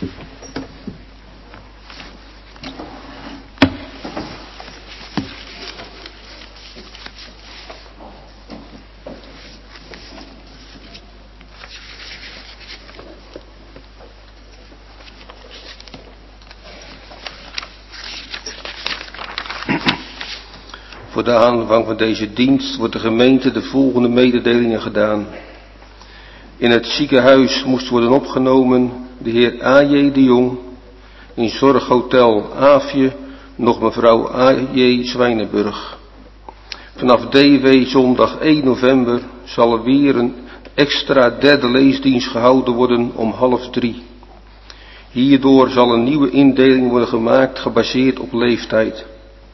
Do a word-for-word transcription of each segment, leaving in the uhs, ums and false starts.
Voor de aanvang van deze dienst wordt de gemeente de volgende mededelingen gedaan. In het ziekenhuis moest worden opgenomen de heer A J de Jong, in zorghotel Aafje nog mevrouw A J Zwijnenburg. Vanaf D W zondag één november zal er weer een extra derde leesdienst gehouden worden om half drie. Hierdoor zal een nieuwe indeling worden gemaakt gebaseerd op leeftijd.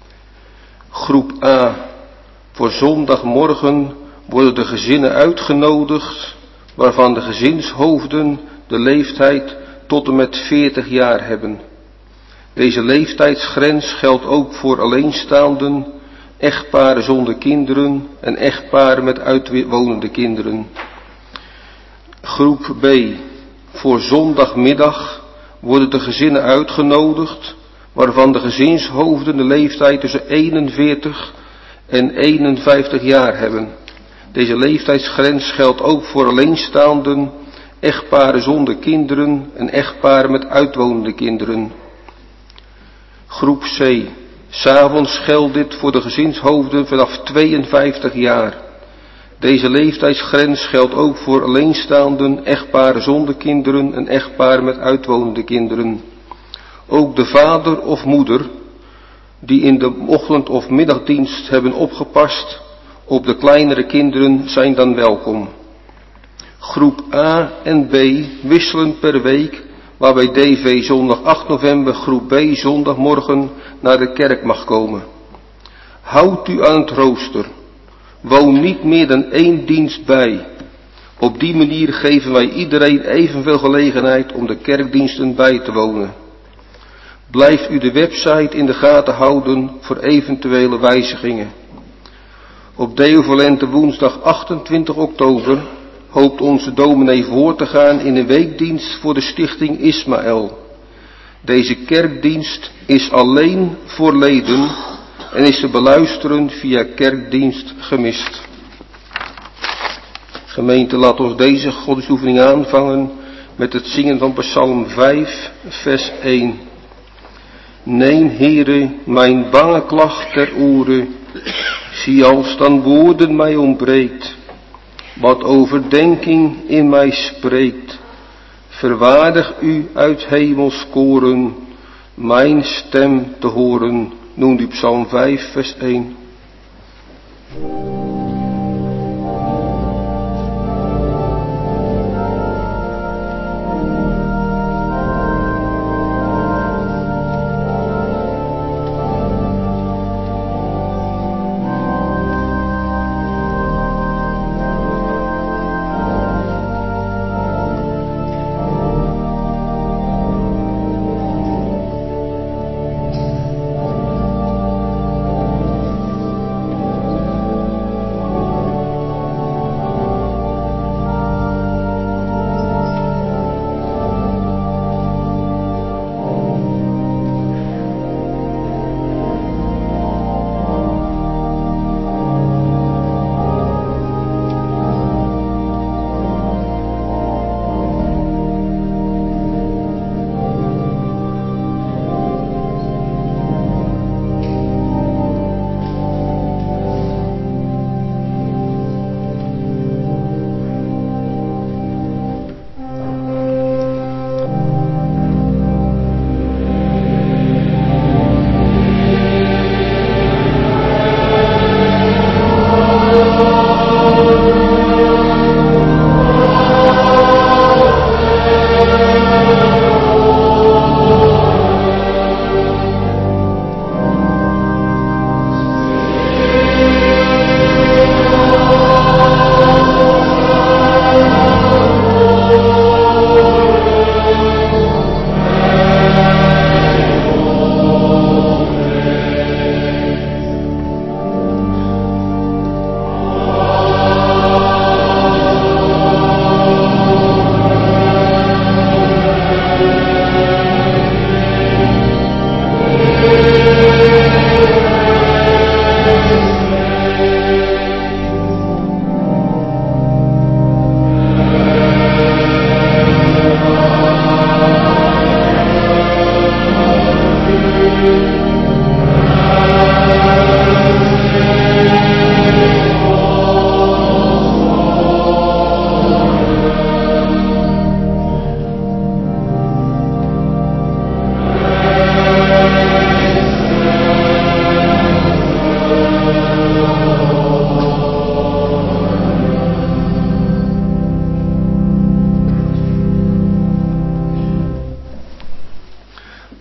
Groep A. Voor zondagmorgen worden de gezinnen uitgenodigd waarvan de gezinshoofden de leeftijd tot en met veertig jaar hebben. Deze leeftijdsgrens geldt ook voor alleenstaanden, echtparen zonder kinderen en echtparen met uitwonende kinderen. Groep B. Voor zondagmiddag worden de gezinnen uitgenodigd waarvan de gezinshoofden de leeftijd tussen eenenveertig en eenenvijftig jaar hebben. Deze leeftijdsgrens geldt ook voor alleenstaanden, echtparen zonder kinderen en echtparen met uitwonende kinderen. Groep C. 's Avonds geldt dit voor de gezinshoofden vanaf tweeënvijftig jaar. Deze leeftijdsgrens geldt ook voor alleenstaanden, echtparen zonder kinderen en echtparen met uitwonende kinderen. Ook de vader of moeder die in de ochtend- of middagdienst hebben opgepast op de kleinere kinderen zijn dan welkom. Groep A en B wisselen per week, waarbij D V zondag acht november groep B zondagmorgen naar de kerk mag komen. Houdt u aan het rooster. Woon niet meer dan één dienst bij. Op die manier geven wij iedereen evenveel gelegenheid om de kerkdiensten bij te wonen. Blijft u de website in de gaten houden voor eventuele wijzigingen. Op Deo Volente woensdag achtentwintig oktober hoopt onze dominee voor te gaan in een weekdienst voor de stichting Ismaël. Deze kerkdienst is alleen voor leden en is te beluisteren via kerkdienst gemist. Gemeente, laat ons deze godsdienstoefening aanvangen met het zingen van Psalm vijf, vers één. Neem, Heere, mijn bange klacht ter oore, zie als dan woorden mij ontbreekt, wat overdenking in mij spreekt. Verwaardig u uit hemels koren, mijn stem te horen. Noemt u Psalm vijf, vers één.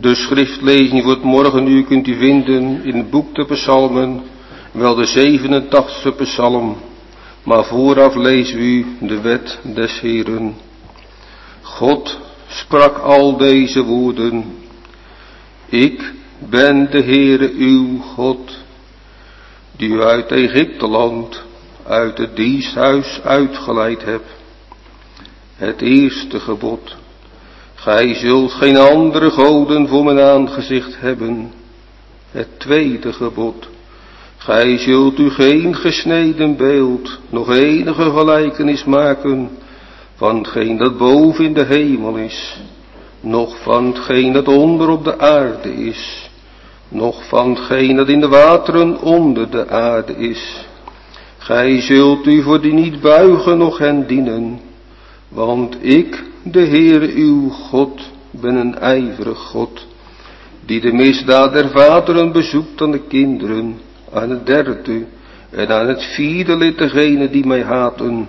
De schriftlezing voor het morgenuur kunt u vinden in het boek de Psalmen, wel de zevenentachtigste psalm. Maar vooraf lezen we u de wet des Heeren. God sprak al deze woorden. Ik ben de Heere uw God, die u uit Egypteland, uit het diensthuis uitgeleid hebt. Het eerste gebod. Gij zult geen andere goden voor mijn aangezicht hebben. Het tweede gebod. Gij zult u geen gesneden beeld, nog enige gelijkenis maken van hetgeen dat boven in de hemel is, noch van hetgeen dat onder op de aarde is, noch van hetgeen dat in de wateren onder de aarde is. Gij zult u voor die niet buigen, noch hen dienen, want ik, de Heere uw God, ben een ijverig God, die de misdaad der vaderen bezoekt aan de kinderen, aan het derde en aan het vierde lid degene die mij haten,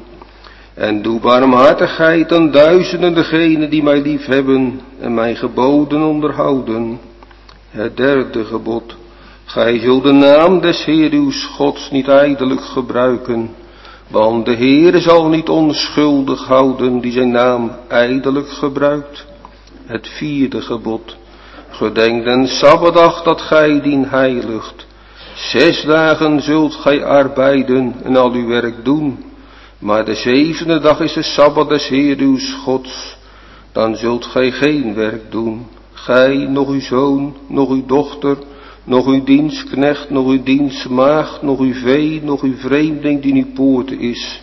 en doe barmhartigheid aan duizenden degenen die mij lief hebben en mijn geboden onderhouden. Het derde gebod. Gij zult de naam des Heer uw Gods niet ijdelijk gebruiken, want de Heere zal niet onschuldig houden die zijn naam ijdelijk gebruikt. Het vierde gebod. Gedenk den Sabbatdag dat gij dien heiligt. Zes dagen zult gij arbeiden en al uw werk doen, maar de zevende dag is de Sabbat des Heer uw Gods. Dan zult gij geen werk doen, gij, nog uw zoon, nog uw dochter, nog uw dienstknecht, nog uw dienstmaagd, nog uw vee, nog uw vreemdeling die in uw poorten is.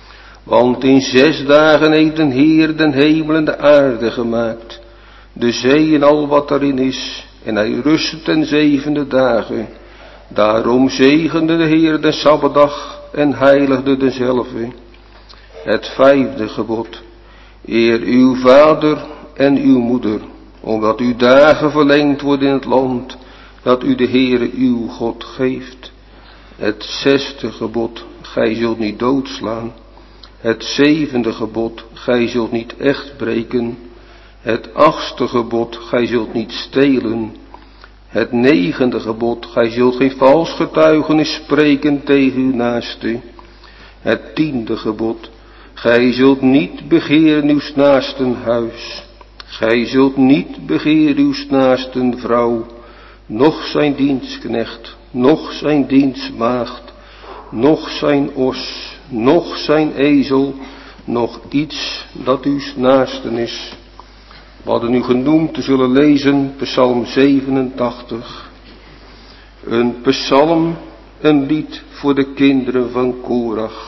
Want in zes dagen heeft de Heer den hemel en de aarde gemaakt, de zee en al wat erin is, en hij rustte ten zevende dagen. Daarom zegende de Heer de Sabbatdag en heiligde dezelfde. Het vijfde gebod. Eer uw vader en uw moeder, omdat uw dagen verlengd worden in het land dat u de Heere uw God geeft. Het zesde gebod. Gij zult niet doodslaan. Het zevende gebod. Gij zult niet echt breken. Het achtste gebod. Gij zult niet stelen. Het negende gebod. Gij zult geen vals getuigenis spreken tegen uw naaste. Het tiende gebod. Gij zult niet begeren uw naasten huis. Gij zult niet begeren uw naasten vrouw, noch zijn dienstknecht, noch zijn dienstmaagd, noch zijn os, noch zijn ezel, noch iets dat uw naasten is. We hadden u genoemd te zullen lezen Psalm zevenentachtig. Een psalm, een lied voor de kinderen van Korach.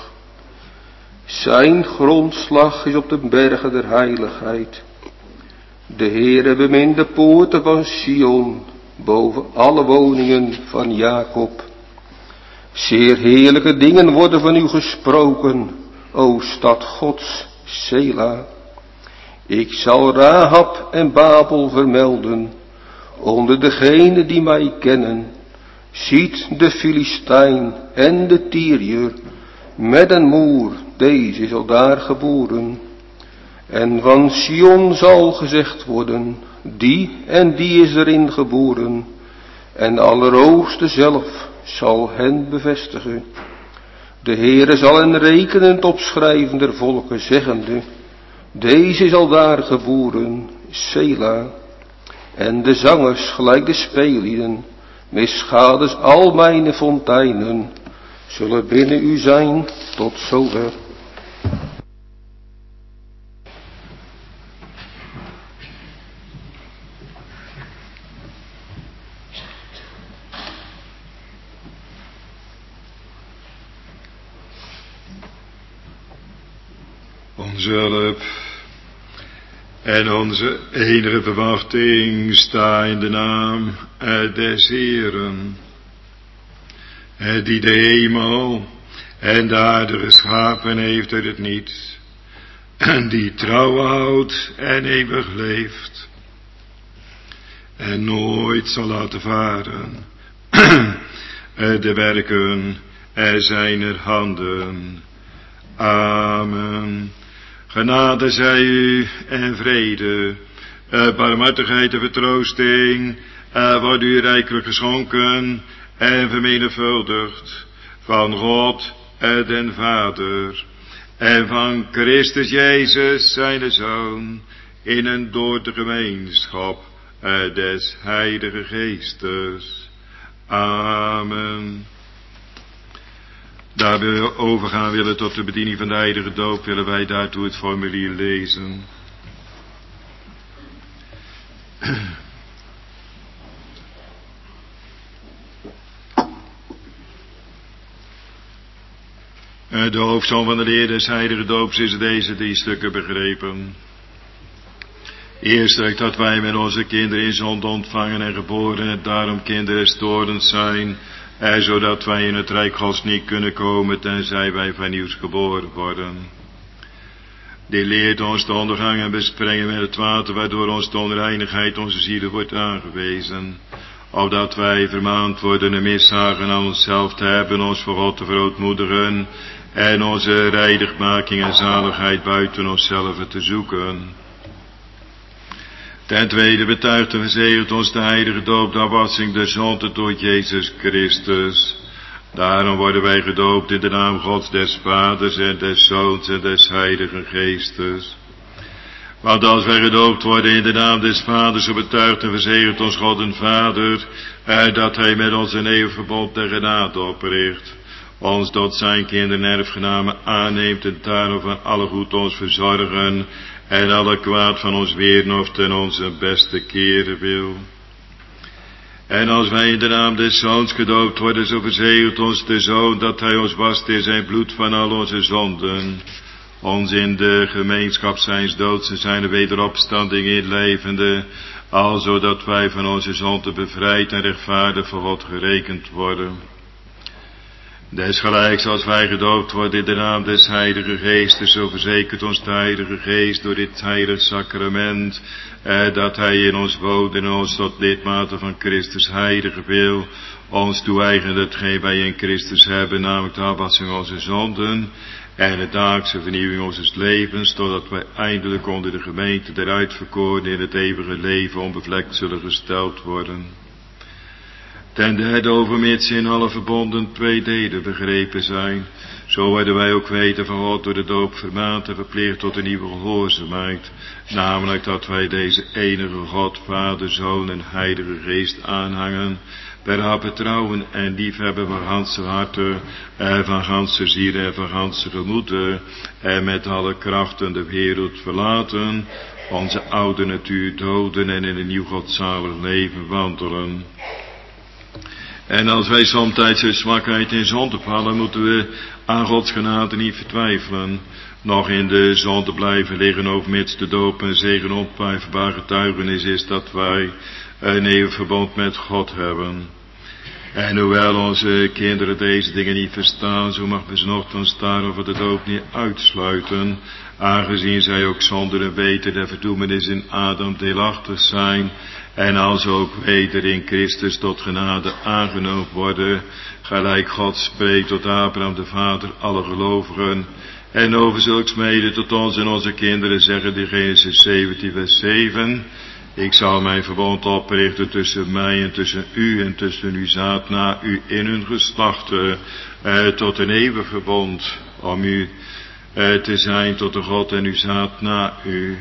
Zijn grondslag is op de bergen der heiligheid. De Heere bemint de poorten van Sion, boven alle woningen van Jacob. Zeer heerlijke dingen worden van u gesproken, o stad Gods, Sela. Ik zal Rahab en Babel vermelden, onder degenen die mij kennen. Ziet de Filistijn en de Tyriër, met een moer, deze is al daar geboren. En van Sion zal gezegd worden, die en die is erin geboren. En de Allerhoogste zelf zal hen bevestigen. De Heere zal hen rekenend opschrijven der volken, zeggende, deze is al daar geboren, Sela. En de zangers, gelijk de speellieden, misschades al mijn fonteinen, zullen binnen u zijn tot zover. Onze hulp en onze enige verwachting sta in de naam des Heeren, die de hemel en de aarde geschapen heeft uit het niets, en die trouw houdt en eeuwig leeft, en nooit zal laten varen de werken zijner handen. Amen. Genade zij u en vrede uh, barmhartigheid en vertroosting uh, wordt u rijkelijk geschonken en vermenigvuldigd van God en den Vader en van Christus Jezus zijn Zoon in en door de gemeenschap uh, des Heilige Geestes. Amen. Daar we overgaan willen tot de bediening van de heilige doop, willen wij daartoe het formulier lezen. De hoofdsom van de leer des heilige doops is deze drie stukken begrepen. Eerstelijk dat wij met onze kinderen in zonde ontvangen en geboren en daarom kinderen storend zijn, en zodat wij in het rijk Gods niet kunnen komen tenzij wij vernieuwd geboren worden. Die leert ons te ondergang en besprengen met het water, waardoor ons de onreinigheid onze zielen wordt aangewezen, opdat wij vermaand worden een mishagen aan onszelf te hebben, ons voor God te verootmoedigen en onze reinigmaking en zaligheid buiten onszelf te zoeken. Ten tweede betuigt en verzegelt ons de heilige doop de afwassing der zonde door Jezus Christus. Daarom worden wij gedoopt in de naam Gods des Vaders en des Zoons en des Heiligen Geestes. Want als wij gedoopt worden in de naam des Vaders, zo betuigt en verzegelt ons God en Vader, eh, dat Hij met ons een eeuwig verbond der genade opricht, ons tot zijn kinderen erfgenamen aanneemt en daarom van alle goed ons verzorgen en alle kwaad van ons weren of ten onze beste keren wil. En als wij in de naam des Zoons gedoopt worden, zo verzegelt ons de Zoon dat Hij ons wast in zijn bloed van al onze zonden, ons in de gemeenschap zijns doods en zijn wederopstanding inlevende, alzo dat wij van onze zonden bevrijd en rechtvaardig voor God gerekend worden. Desgelijks als wij gedoopt worden in de naam des Heilige Geestes, zo verzekert ons de Heilige Geest door dit heilige sacrament, eh, dat Hij in ons woont en ons tot lidmate van Christus heilige wil, ons toe-eigenen hetgeen wij in Christus hebben, namelijk de afwassing onze zonden en de dagelijkse vernieuwing onze levens, totdat wij eindelijk onder de gemeente der uitverkorenen in het eeuwige leven onbevlekt zullen gesteld worden. Ten derde overmits in alle verbonden twee delen begrepen zijn, zo worden wij ook weten van God door de doop vermaand en verplicht tot een nieuwe gehoorzaamheid, namelijk dat wij deze enige God, Vader, Zoon en Heilige Geest aanhangen, per haar betrouwen en liefhebben van ganse harten, en van ganse ziel en van ganse gemoede, en met alle krachten de wereld verlaten, onze oude natuur doden en in een nieuw godzalig leven wandelen. En als wij somtijds in zwakheid in zonde vallen, moeten we aan Gods genade niet vertwijfelen, nog in de zonde blijven liggen, overmits de doop een zegen ontwijfelbaar getuigenis is dat wij een eeuwig verbond met God hebben. En hoewel onze kinderen deze dingen niet verstaan, zo mag we vanochtend daarover de doop niet uitsluiten, aangezien zij ook zonder een weten der verdoemenis in Adam deelachtig zijn, en als ook weder in Christus tot genade aangenomen worden, gelijk God spreekt tot Abraham de vader alle gelovigen, en over zulks mede tot ons en onze kinderen zeggen in Genesis zeventien vers zeven, ik zal mijn verbond oprichten tussen mij en tussen u en tussen uw zaad na u in hun geslachten, eh, tot een eeuwig verbond, om u eh, te zijn tot de God en uw zaad na u.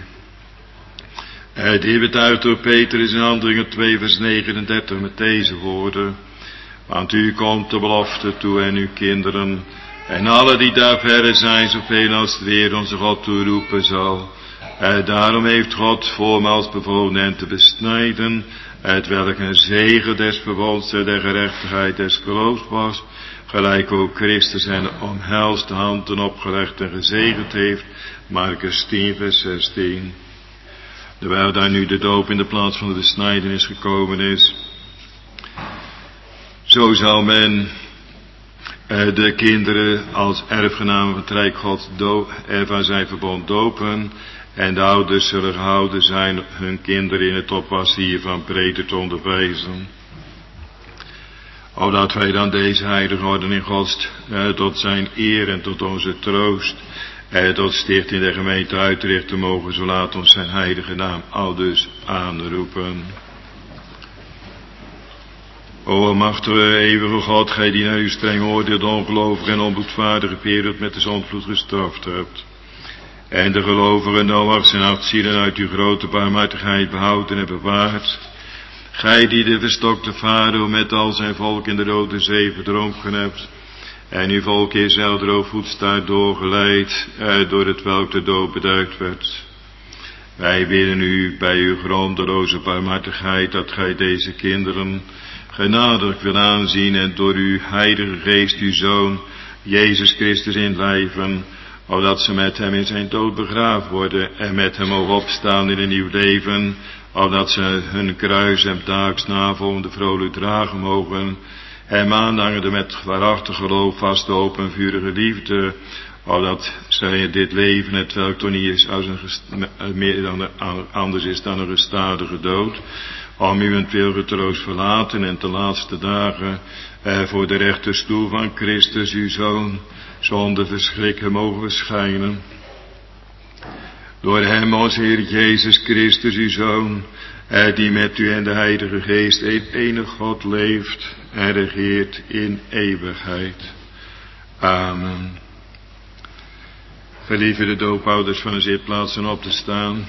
Uh, die betuigt door Petrus in Handelingen twee vers negenendertig met deze woorden, want u komt de belofte toe en uw kinderen, en alle die daar verre zijn, zoveel als de Heer onze God toeroepen zal. Uh, daarom heeft God voormaals bevolen hen te besnijden, uit welk een zegen des verbonds en der gerechtigheid des geloofs was, gelijk ook Christus hen omhelst de handen opgelegd en gezegend heeft, Markus tien vers zestien. Terwijl daar nu de doop in de plaats van de besnijdenis gekomen is, zo zal men uh, de kinderen als erfgenamen van het Rijk Gods van zijn verbond dopen, en de ouders zullen gehouden zijn hun kinderen in het oppassen hiervan breder te onderwijzen. Opdat wij dan deze heilige orde in Gods uh, tot zijn eer en tot onze troost En tot stichting der gemeente uitrichten mogen, zo laat ons zijn heilige naam aldus aanroepen. O almachtige, eeuwige God, gij die naar uw streng oordeel de ongelovige en onboedvaardige periode met de zondvloed gestraft hebt. En de gelovigen Noachs en acht zielen uit uw grote barmhartigheid behouden en bewaard. Gij die de verstokte farao met al zijn volk in de Rode Zee verdronken hebt. En uw volk Israël droogvoetstaart doorgeleid, eh, door het welk de dood beduid werd. Wij bidden u bij uw grondeloze barmhartigheid dat gij deze kinderen genadig wil aanzien en door uw heilige geest uw Zoon, Jezus Christus inlijven, opdat ze met hem in zijn dood begraven worden en met hem mogen opstaan in een nieuw leven, opdat ze hun kruis en daags navolgende vrolijk dragen mogen, hem aanhangende met waarachtig geloof, vaste hoop en vurige liefde, opdat zij in dit leven, het welk toch niet is als een, meer dan een, anders is dan een gestadige dood, om uwentwil getroost verlaten en de laatste dagen eh, voor de rechterstoel van Christus uw Zoon zonder verschrikken mogen verschijnen. Door hem ons Heer Jezus Christus uw Zoon, eh, die met u en de Heilige Geest een enig God leeft en regeert in eeuwigheid. Amen. Gelieve de doopouders van de zitplaatsen op te staan.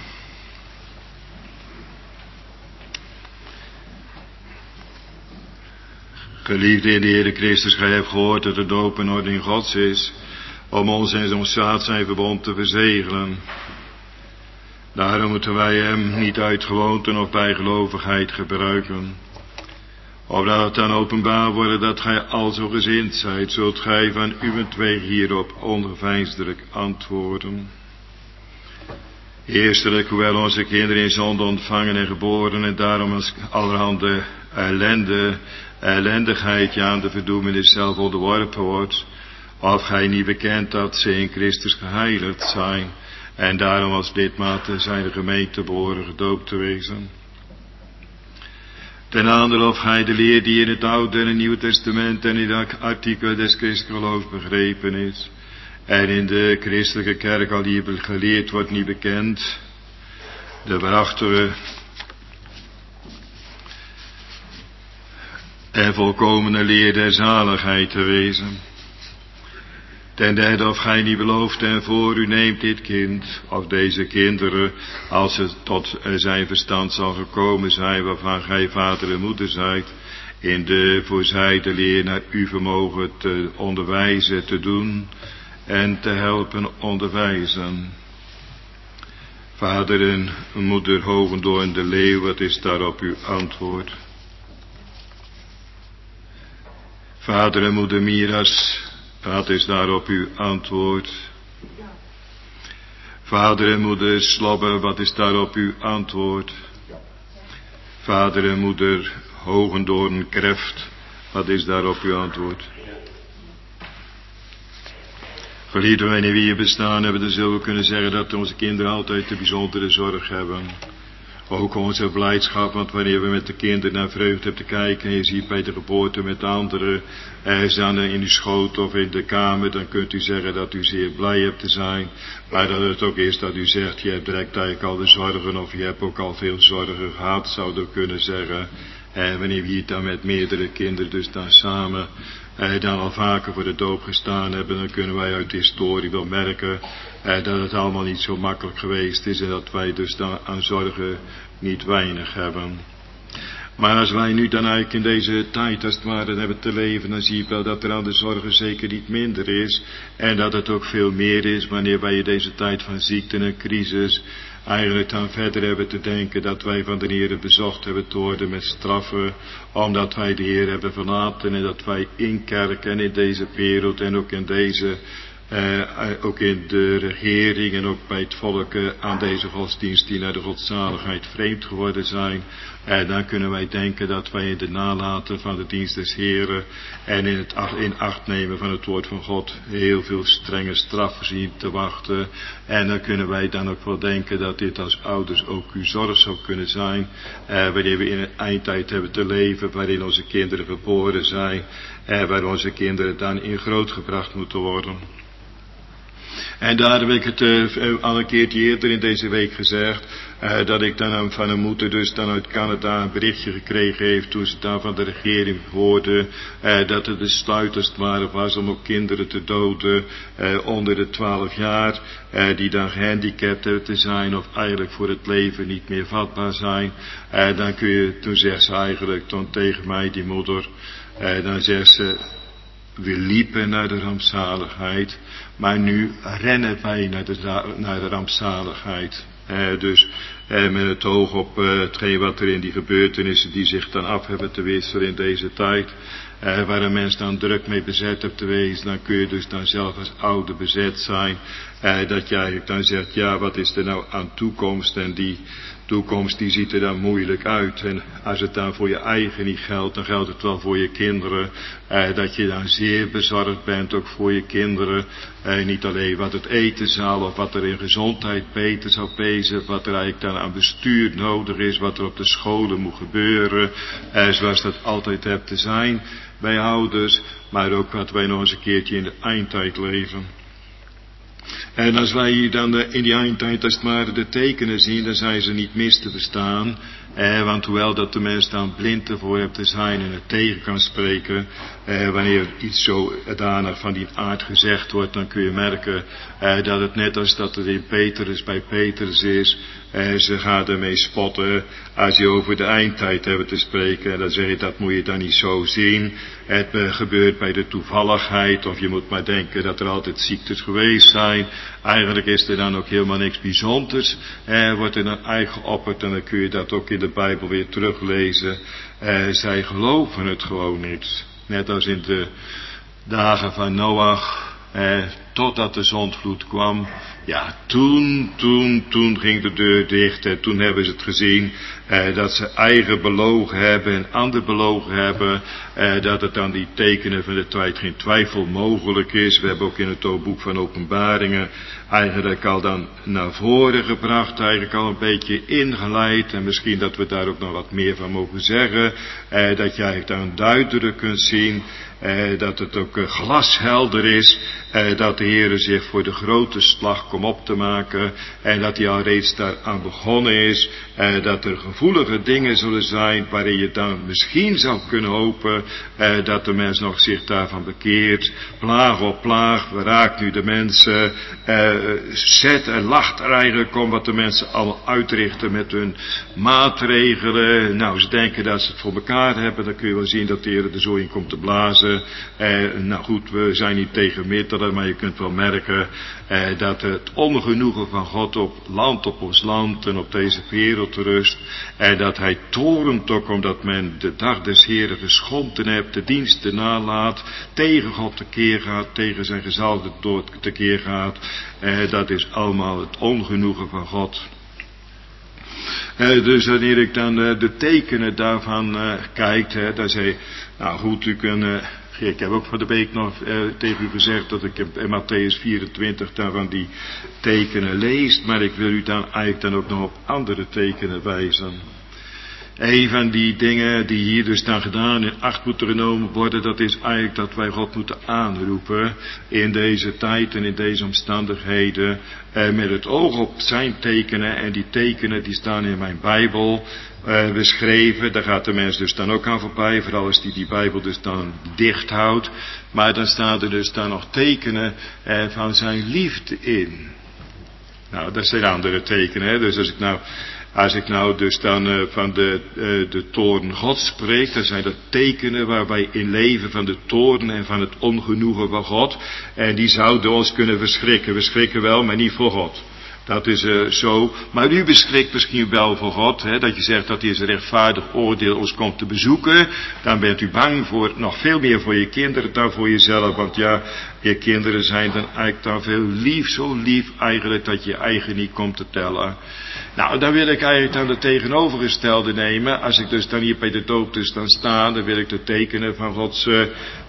Geliefde in de Heere Christus, gij hebt gehoord dat de doop een ordening Gods is, om ons en ons zaad zijn verbond te verzegelen. Daarom moeten wij hem niet uit gewoonte of bijgelovigheid gebruiken. Opdat het dan openbaar wordt dat gij alzo gezind zijt, zult gij van uwentwege hierop ongeveinsdelijk antwoorden. Eerstelijk, hoewel onze kinderen in zonde ontvangen en geboren en daarom als allerhande ellende, ellendigheid, ja aan de verdoemenis zelf onderworpen wordt, of gij niet bekent dat ze in Christus geheiligd zijn, en daarom als lidmate zijn de gemeente behoren gedoopt te wezen. Ten andere of gij de leer die in het Oude en het Nieuwe Testament en in het artikel des christelijke geloofs begrepen is, en in de christelijke kerk al die geleerd wordt niet bekend, de waarachtige en volkomene leer der zaligheid te wezen. Ten derde of gij niet belooft en voor u neemt dit kind, of deze kinderen, als het tot zijn verstand zal gekomen zijn, waarvan gij vader en moeder zijt, in de voor zij de leer naar uw vermogen te onderwijzen, te doen en te helpen onderwijzen. Vader en moeder Hogendoorn de Leeuw, wat is daarop uw antwoord? Vader en moeder Miras, wat is daarop uw antwoord? Vader en moeder Slobber, wat is daarop uw antwoord? Vader en moeder Hogendoorn Kreft, wat is daarop uw antwoord? Geliefden, wanneer we hier bestaan hebben, dan zullen we kunnen zeggen dat onze kinderen altijd de bijzondere zorg hebben. Ook onze blijdschap, want wanneer we met de kinderen naar vreugde hebben te kijken en je ziet bij de geboorte met de anderen, er staan in uw schoot of in de kamer, dan kunt u zeggen dat u zeer blij hebt te zijn. Maar dat het ook is dat u zegt, je hebt direct eigenlijk al de zorgen of je hebt ook al veel zorgen gehad, zouden we kunnen zeggen. En wanneer we hier dan met meerdere kinderen dus dan samen eh, dan al vaker voor de doop gestaan hebben, dan kunnen wij uit de historie wel merken eh, dat het allemaal niet zo makkelijk geweest is en dat wij dus dan aan zorgen niet weinig hebben. Maar als wij nu dan eigenlijk in deze tijd als het ware hebben te leven, dan zie je wel dat er aan de zorgen zeker niet minder is en dat het ook veel meer is wanneer wij in deze tijd van ziekte en crisis eigenlijk dan verder hebben te denken dat wij van de Heer bezocht hebben te worden met straffen, omdat wij de Heer hebben verlaten en dat wij in kerk en in deze wereld en ook in deze, eh, ook in de regering en ook bij het volk eh, aan deze godsdienst die naar de godzaligheid vreemd geworden zijn. En dan kunnen wij denken dat wij in de nalaten van de dienst des Heeren en in het in acht nemen van het woord van God heel veel strenge straffen zien te wachten. En dan kunnen wij dan ook wel denken dat dit als ouders ook uw zorg zou kunnen zijn. Eh, wanneer we in een eindtijd hebben te leven waarin onze kinderen geboren zijn. En waar onze kinderen dan in grootgebracht moeten worden. En daar heb ik het uh, al een keertje eerder in deze week gezegd, uh, dat ik dan van een moeder dus dan uit Canada een berichtje gekregen heeft, toen ze daar van de regering hoorde, uh, dat het de sluit als het ware was om ook kinderen te doden, uh, onder de twaalf jaar, uh, die dan gehandicapt hebben te zijn, of eigenlijk voor het leven niet meer vatbaar zijn. Uh, dan kun je, toen zegt ze eigenlijk dan tegen mij, die moeder, uh, dan zegt ze, we liepen naar de rampzaligheid, maar nu rennen wij naar de, naar de rampzaligheid. Eh, dus eh, met het oog op eh, hetgeen wat er in die gebeurtenissen die zich dan af hebben te wisselen in deze tijd. Eh, waar een mens dan druk mee bezet hebt te wezen, dan kun je dus dan zelf als ouder bezet zijn. Eh, dat je eigenlijk dan zegt, ja, wat is er nou aan toekomst? En die toekomst die ziet er dan moeilijk uit. En als het dan voor je eigen niet geldt, dan geldt het wel voor je kinderen. Eh, dat je dan zeer bezorgd bent, ook voor je kinderen. Eh, niet alleen wat het eten zal, of wat er in gezondheid beter zal wezen, wat er eigenlijk dan aan bestuur nodig is, wat er op de scholen moet gebeuren. Eh, zoals dat altijd hebt te zijn bij ouders, maar ook wat wij nog eens een keertje in de eindtijd leven. En als wij hier dan de, in die eindtijd als het ware de tekenen zien, dan zijn ze niet mis te verstaan. Eh, want hoewel dat de mens dan blind ervoor hebt te zijn en het tegen kan spreken, eh, wanneer iets zo danig van die aard gezegd wordt, dan kun je merken eh, dat het net als dat het in Petrus bij Petrus is. Eh, ze gaan ermee spotten als je over de eindtijd hebben te spreken. En dan zeg je, dat moet je dan niet zo zien. Het uh, gebeurt bij de toevalligheid, of je moet maar denken dat er altijd ziektes geweest zijn. Eigenlijk is er dan ook helemaal niks bijzonders. Eh, wordt er dan eigen geopperd en dan kun je dat ook in de Bijbel weer teruglezen. Eh, zij geloven het gewoon niet. Net als in de dagen van Noach. Eh, totdat de zondvloed kwam. Ja, toen, toen, toen ging de deur dicht en toen hebben ze het gezien, eh, dat ze eigen belogen hebben en ander belogen hebben, eh, dat het aan die tekenen van de tijd geen twijfel mogelijk is. We hebben ook in het boek van Openbaringen eigenlijk al dan naar voren gebracht, eigenlijk al een beetje ingeleid en misschien dat we daar ook nog wat meer van mogen zeggen, eh, dat je eigenlijk dan duidelijk kunt zien, eh, dat het ook uh, glashelder is, eh, dat de Heere zich voor de grote slag komt op te maken en dat hij al reeds daar aan begonnen is, eh, dat er gevoelige dingen zullen zijn waarin je dan misschien zou kunnen hopen eh, dat de mens nog zich daarvan bekeert. Plaag op plaag, raakt nu de mensen, eh, zet en lacht er eigenlijk om wat de mensen allemaal uitrichten met hun maatregelen. Nou, ze denken dat ze het voor elkaar hebben, dan kun je wel zien dat de Heer er zo in komt te blazen. Eh, nou goed, we zijn niet tegen middelen, maar je kunt wel merken eh, dat het ongenoegen van God op land op ons land en op deze wereld rust. En dat hij torent ook omdat men de dag des Heeren geschonden hebt, de diensten nalaat, tegen God tekeer gaat, tegen zijn gezalfde dood tekeer gaat. Eh, dat is allemaal het ongenoegen van God. Uh, dus wanneer ik dan uh, de tekenen daarvan uh, kijkt, hè, dan zei, nou goed, u kunt, uh, ik heb ook van de week nog uh, tegen u gezegd dat ik in Matthäus vierentwintig daarvan die tekenen lees, maar ik wil u dan eigenlijk dan ook nog op andere tekenen wijzen. Een van die dingen die hier dus dan gedaan in acht moeten genomen worden, dat is eigenlijk dat wij God moeten aanroepen in deze tijd en in deze omstandigheden, eh, met het oog op zijn tekenen. En die tekenen die staan in mijn Bijbel eh, beschreven. Daar gaat de mens dus dan ook aan voorbij, vooral als die die Bijbel dus dan dicht houdt. Maar dan staan er dus dan nog tekenen eh, van zijn liefde in. Nou, dat zijn andere tekenen, hè. Dus als ik nou... Als ik nou dus dan uh, van de, uh, de toorn God spreek, dan zijn dat tekenen waar wij in leven van de toorn en van het ongenoegen van God. En die zouden ons kunnen verschrikken. We schrikken wel, maar niet voor God. Dat is uh, zo. Maar u beschrikt misschien wel voor God, hè, dat je zegt dat hij zijn rechtvaardig oordeel ons komt te bezoeken. Dan bent u bang voor nog veel meer voor je kinderen dan voor jezelf. Want ja, je kinderen zijn dan eigenlijk dan veel lief, zo lief eigenlijk dat je je eigen niet komt te tellen. Nou, dan wil ik eigenlijk dan de tegenovergestelde nemen. Als ik dus dan hier bij de doop dus dan sta, dan wil ik de tekenen van Gods uh,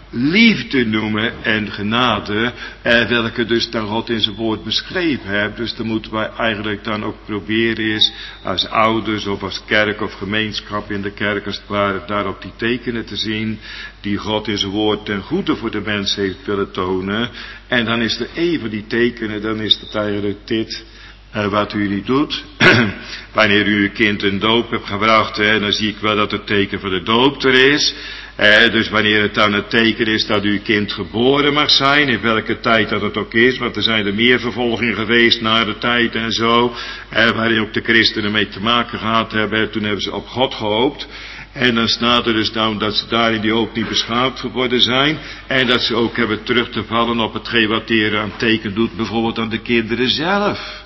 liefde noemen en genade, eh, welke dus dan God in zijn woord beschreven heeft. Dus dan moeten wij eigenlijk dan ook proberen is, als ouders of als kerk of gemeenschap in de kerk als het ware, daarop die tekenen te zien, die God in zijn woord ten goede voor de mens heeft willen tonen. En dan is er een van die tekenen, dan is het eigenlijk dit, Uh, wat u niet doet. Wanneer u uw kind een doop hebt gebracht, hè, dan zie ik wel dat het teken van de doop er is. Uh, dus wanneer het dan het teken is dat uw kind geboren mag zijn, in welke tijd dat het ook is, want er zijn er meer vervolgingen geweest na de tijd en zo, uh, waarin ook de christenen mee te maken gehad hebben, toen hebben ze op God gehoopt. En dan staat er dus nou dat ze daar in die hoop niet beschaamd geworden zijn. En dat ze ook hebben terug te vallen op hetgeen wat de Heer aan teken doet, bijvoorbeeld aan de kinderen zelf.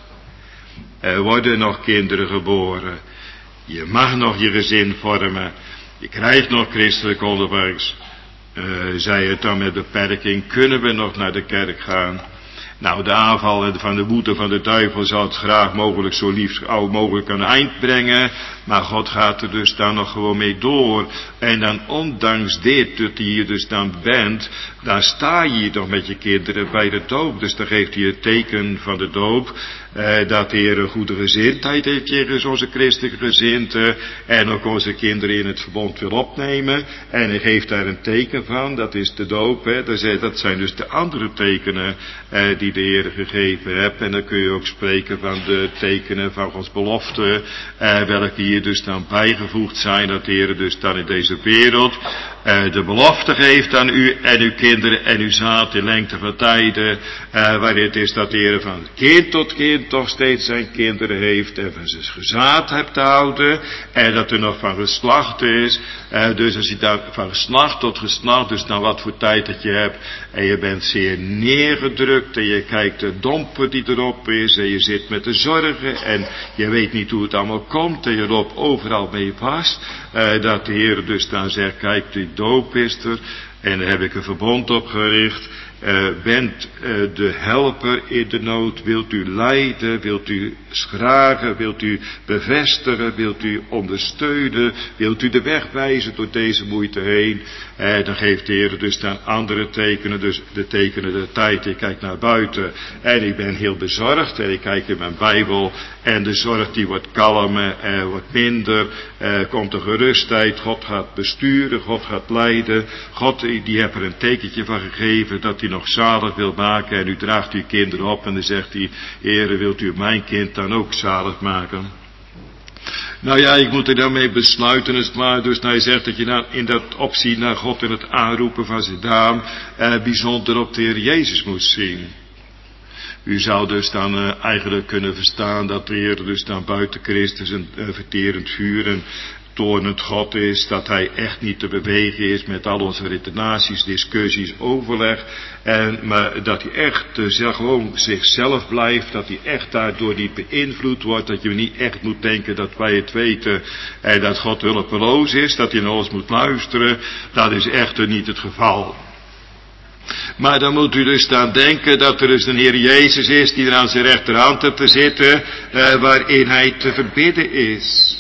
Er worden nog kinderen geboren. Je mag nog je gezin vormen. Je krijgt nog christelijk onderwijs. Uh, zij het dan met beperking, kunnen we nog naar de kerk gaan? Nou, de aanval van de woede van de duivel zal het graag mogelijk zo lief oud mogelijk aan het eind brengen. Maar God gaat er dus dan nog gewoon mee door. En dan ondanks dit, dat je hier dus dan bent, dan sta je hier toch met je kinderen bij de doop. Dus dan geeft hij het teken van de doop. Eh, dat de Heer een goede gezindheid heeft tegen onze christelijke gezinten. En ook onze kinderen in het verbond wil opnemen. En hij geeft daar een teken van, dat is de doop. Hè. Dat zijn dus de andere tekenen eh, die de Heer gegeven heeft. En dan kun je ook spreken van de tekenen van Gods belofte. Eh, welke hier dus dan bijgevoegd zijn. Dat de Heer dus dan in deze wereld uh, de belofte geeft aan u en uw kinderen en uw zaad in lengte van tijden. Uh, waarin het is dat de Heer van kind tot kind toch steeds zijn kinderen heeft. En van zijn gezaad hebt te houden. En dat er nog van geslacht is. Uh, dus als je dan van geslacht tot geslacht. Dus dan wat voor tijd dat je hebt. En je bent zeer neergedrukt. En je kijkt de domper die erop is. En je zit met de zorgen. En je weet niet hoe het allemaal komt. En je loopt overal mee vast. Uh, dat de Heer dus dan zegt, kijk, die doop is er. En daar heb ik een verbond op gericht. Uh, bent uh, de helper in de nood, wilt u leiden, wilt u schragen, wilt u bevestigen, wilt u ondersteunen, wilt u de weg wijzen door deze moeite heen. Uh, dan geeft de Heer dus dan andere tekenen, dus de tekenen de tijd. Ik kijk naar buiten en ik ben heel bezorgd en ik kijk in mijn Bijbel en de zorg die wordt kalmer en wordt minder. Uh, komt er gerustheid, God gaat besturen, God gaat leiden. God die heeft er een tekentje van gegeven dat hij nog zalig wil maken en u draagt uw kinderen op en dan zegt hij, Heere, wilt u mijn kind dan ook zalig maken? Nou ja, ik moet er dan mee besluiten, is het maar. Dus hij zegt dat je dan in dat optie naar God en het aanroepen van zijn naam eh, bijzonder op de Heer Jezus moet zien. U zou dus dan uh, eigenlijk kunnen verstaan dat de Heer dus dan buiten Christus een uh, verterend vuur en toornend God is, dat hij echt niet te bewegen is met al onze redenaties, discussies, overleg, en, maar dat hij echt uh, gewoon zichzelf blijft, dat hij echt daardoor niet beïnvloed wordt, dat je niet echt moet denken dat wij het weten en dat God hulpeloos is, dat hij naar ons moet luisteren, dat is echter niet het geval. Maar dan moet u dus dan denken dat er dus een Heer Jezus is die er aan zijn rechterhand hebt te zitten, uh, waarin hij te verbidden is.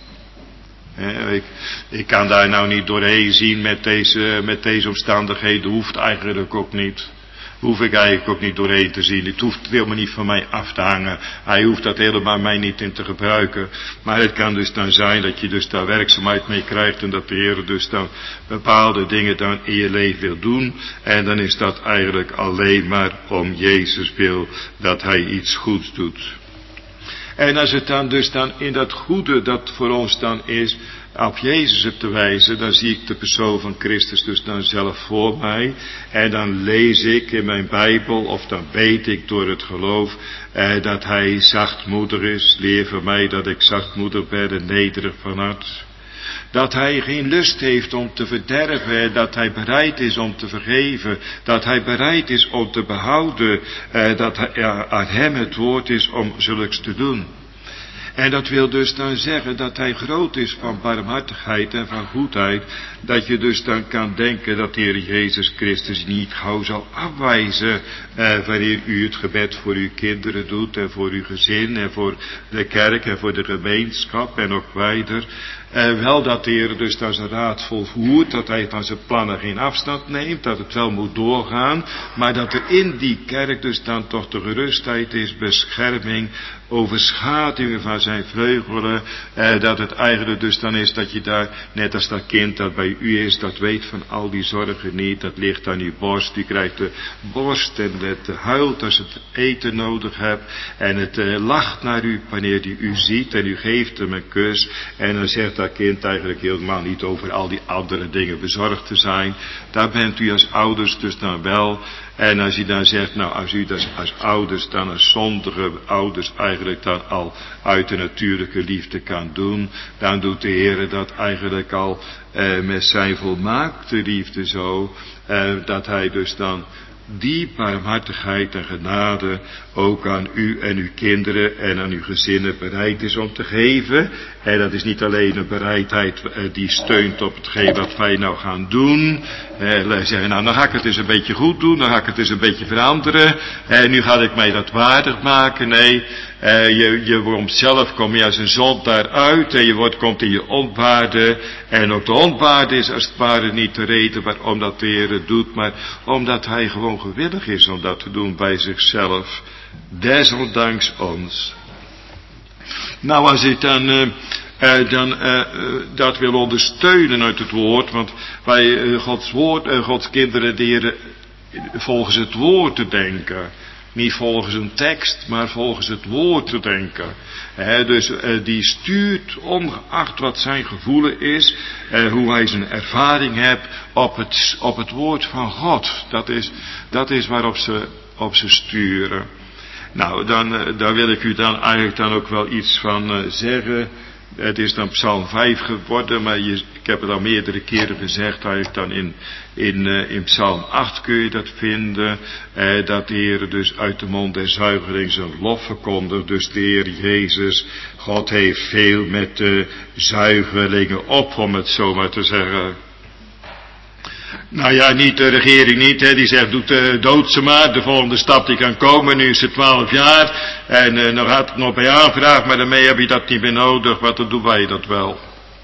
Ja, ik, ik kan daar nou niet doorheen zien met deze, met deze omstandigheden, hoeft eigenlijk ook niet. Hoef ik eigenlijk ook niet doorheen te zien. Het hoeft helemaal niet van mij af te hangen. Hij hoeft dat helemaal mij niet in te gebruiken. Maar het kan dus dan zijn dat je dus daar werkzaamheid mee krijgt. En dat de Heer dus dan bepaalde dingen dan in je leven wil doen. En dan is dat eigenlijk alleen maar om Jezus wil dat hij iets goeds doet. En als het dan dus dan in dat goede dat voor ons dan is, op Jezus hebt te wijzen, dan zie ik de persoon van Christus dus dan zelf voor mij. En dan lees ik in mijn Bijbel, of dan weet ik door het geloof, eh, dat hij zachtmoedig is. Leer van mij dat ik zachtmoedig ben en nederig van hart. Dat hij geen lust heeft om te verderven, dat hij bereid is om te vergeven, dat hij bereid is om te behouden, eh, dat hij, ja, aan hem het woord is om zulks te doen. En dat wil dus dan zeggen dat hij groot is van barmhartigheid en van goedheid, dat je dus dan kan denken dat de Heer Jezus Christus niet gauw zal afwijzen, eh, wanneer u het gebed voor uw kinderen doet en voor uw gezin en voor de kerk en voor de gemeenschap en ook wijder. Uh, wel dat de Heer dus dan zijn raad volvoert, dat hij van zijn plannen geen afstand neemt, dat het wel moet doorgaan, maar dat er in die kerk dus dan toch de gerustheid is, bescherming, overschaduwing van zijn vleugelen, uh, dat het eigenlijk dus dan is dat je daar, net als dat kind dat bij u is, dat weet van al die zorgen niet, dat ligt aan uw borst, u krijgt de borst en het huilt als het eten nodig hebt en het uh, lacht naar u wanneer hij u ziet en u geeft hem een kus en dan zegt dat kind eigenlijk helemaal niet over al die andere dingen bezorgd te zijn. Daar bent u als ouders dus dan wel. En als u dan zegt, nou als u dus als ouders dan als zondige ouders eigenlijk dan al uit de natuurlijke liefde kan doen, dan doet de Heer dat eigenlijk al eh, met zijn volmaakte liefde zo, eh, dat hij dus dan die barmhartigheid en genade ook aan u en uw kinderen en aan uw gezinnen bereid is om te geven. En dat is niet alleen een bereidheid die steunt op hetgeen wat wij nou gaan doen. Eh, zeggen, nou dan ga ik het eens een beetje goed doen, dan ga ik het eens een beetje veranderen. En nu ga ik mij dat waardig maken. Nee, eh, je, je wordt zelf, kom je als een zondaar uit en je wordt, komt in je onwaarde. En ook de onwaarde is als het ware niet de reden waarom dat de Heer het doet, maar omdat hij gewoon gewillig is om dat te doen bij zichzelf. Desondanks ons. Nou, als ik dan, uh, uh, dan uh, uh, dat wil ondersteunen uit het woord, want wij, uh, Gods woord, uh, Gods kinderen leren volgens het woord te denken. Niet volgens een tekst, maar volgens het woord te denken. He, dus uh, die stuurt, ongeacht wat zijn gevoelen is, uh, hoe hij zijn ervaring hebt, op het, op het woord van God. Dat is, dat is waarop ze, op ze sturen. Nou, dan, uh, daar wil ik u dan eigenlijk dan ook wel iets van uh, zeggen. Het is dan Psalm vijf geworden, maar je, ik heb het al meerdere keren gezegd, eigenlijk dan in, in, uh, in Psalm acht kun je dat vinden, eh, dat de Heer dus uit de mond der zuigeling zijn lof verkondigt, dus de Heer Jezus, God heeft veel met de zuigelingen op, om het zo maar te zeggen. Nou ja, niet de regering niet, hè, die zegt, doet, uh, dood ze maar, de volgende stap die kan komen, nu is ze twaalf jaar, en uh, dan gaat het nog bij aanvraag, maar daarmee heb je dat niet meer nodig, wat dan doen wij dat wel.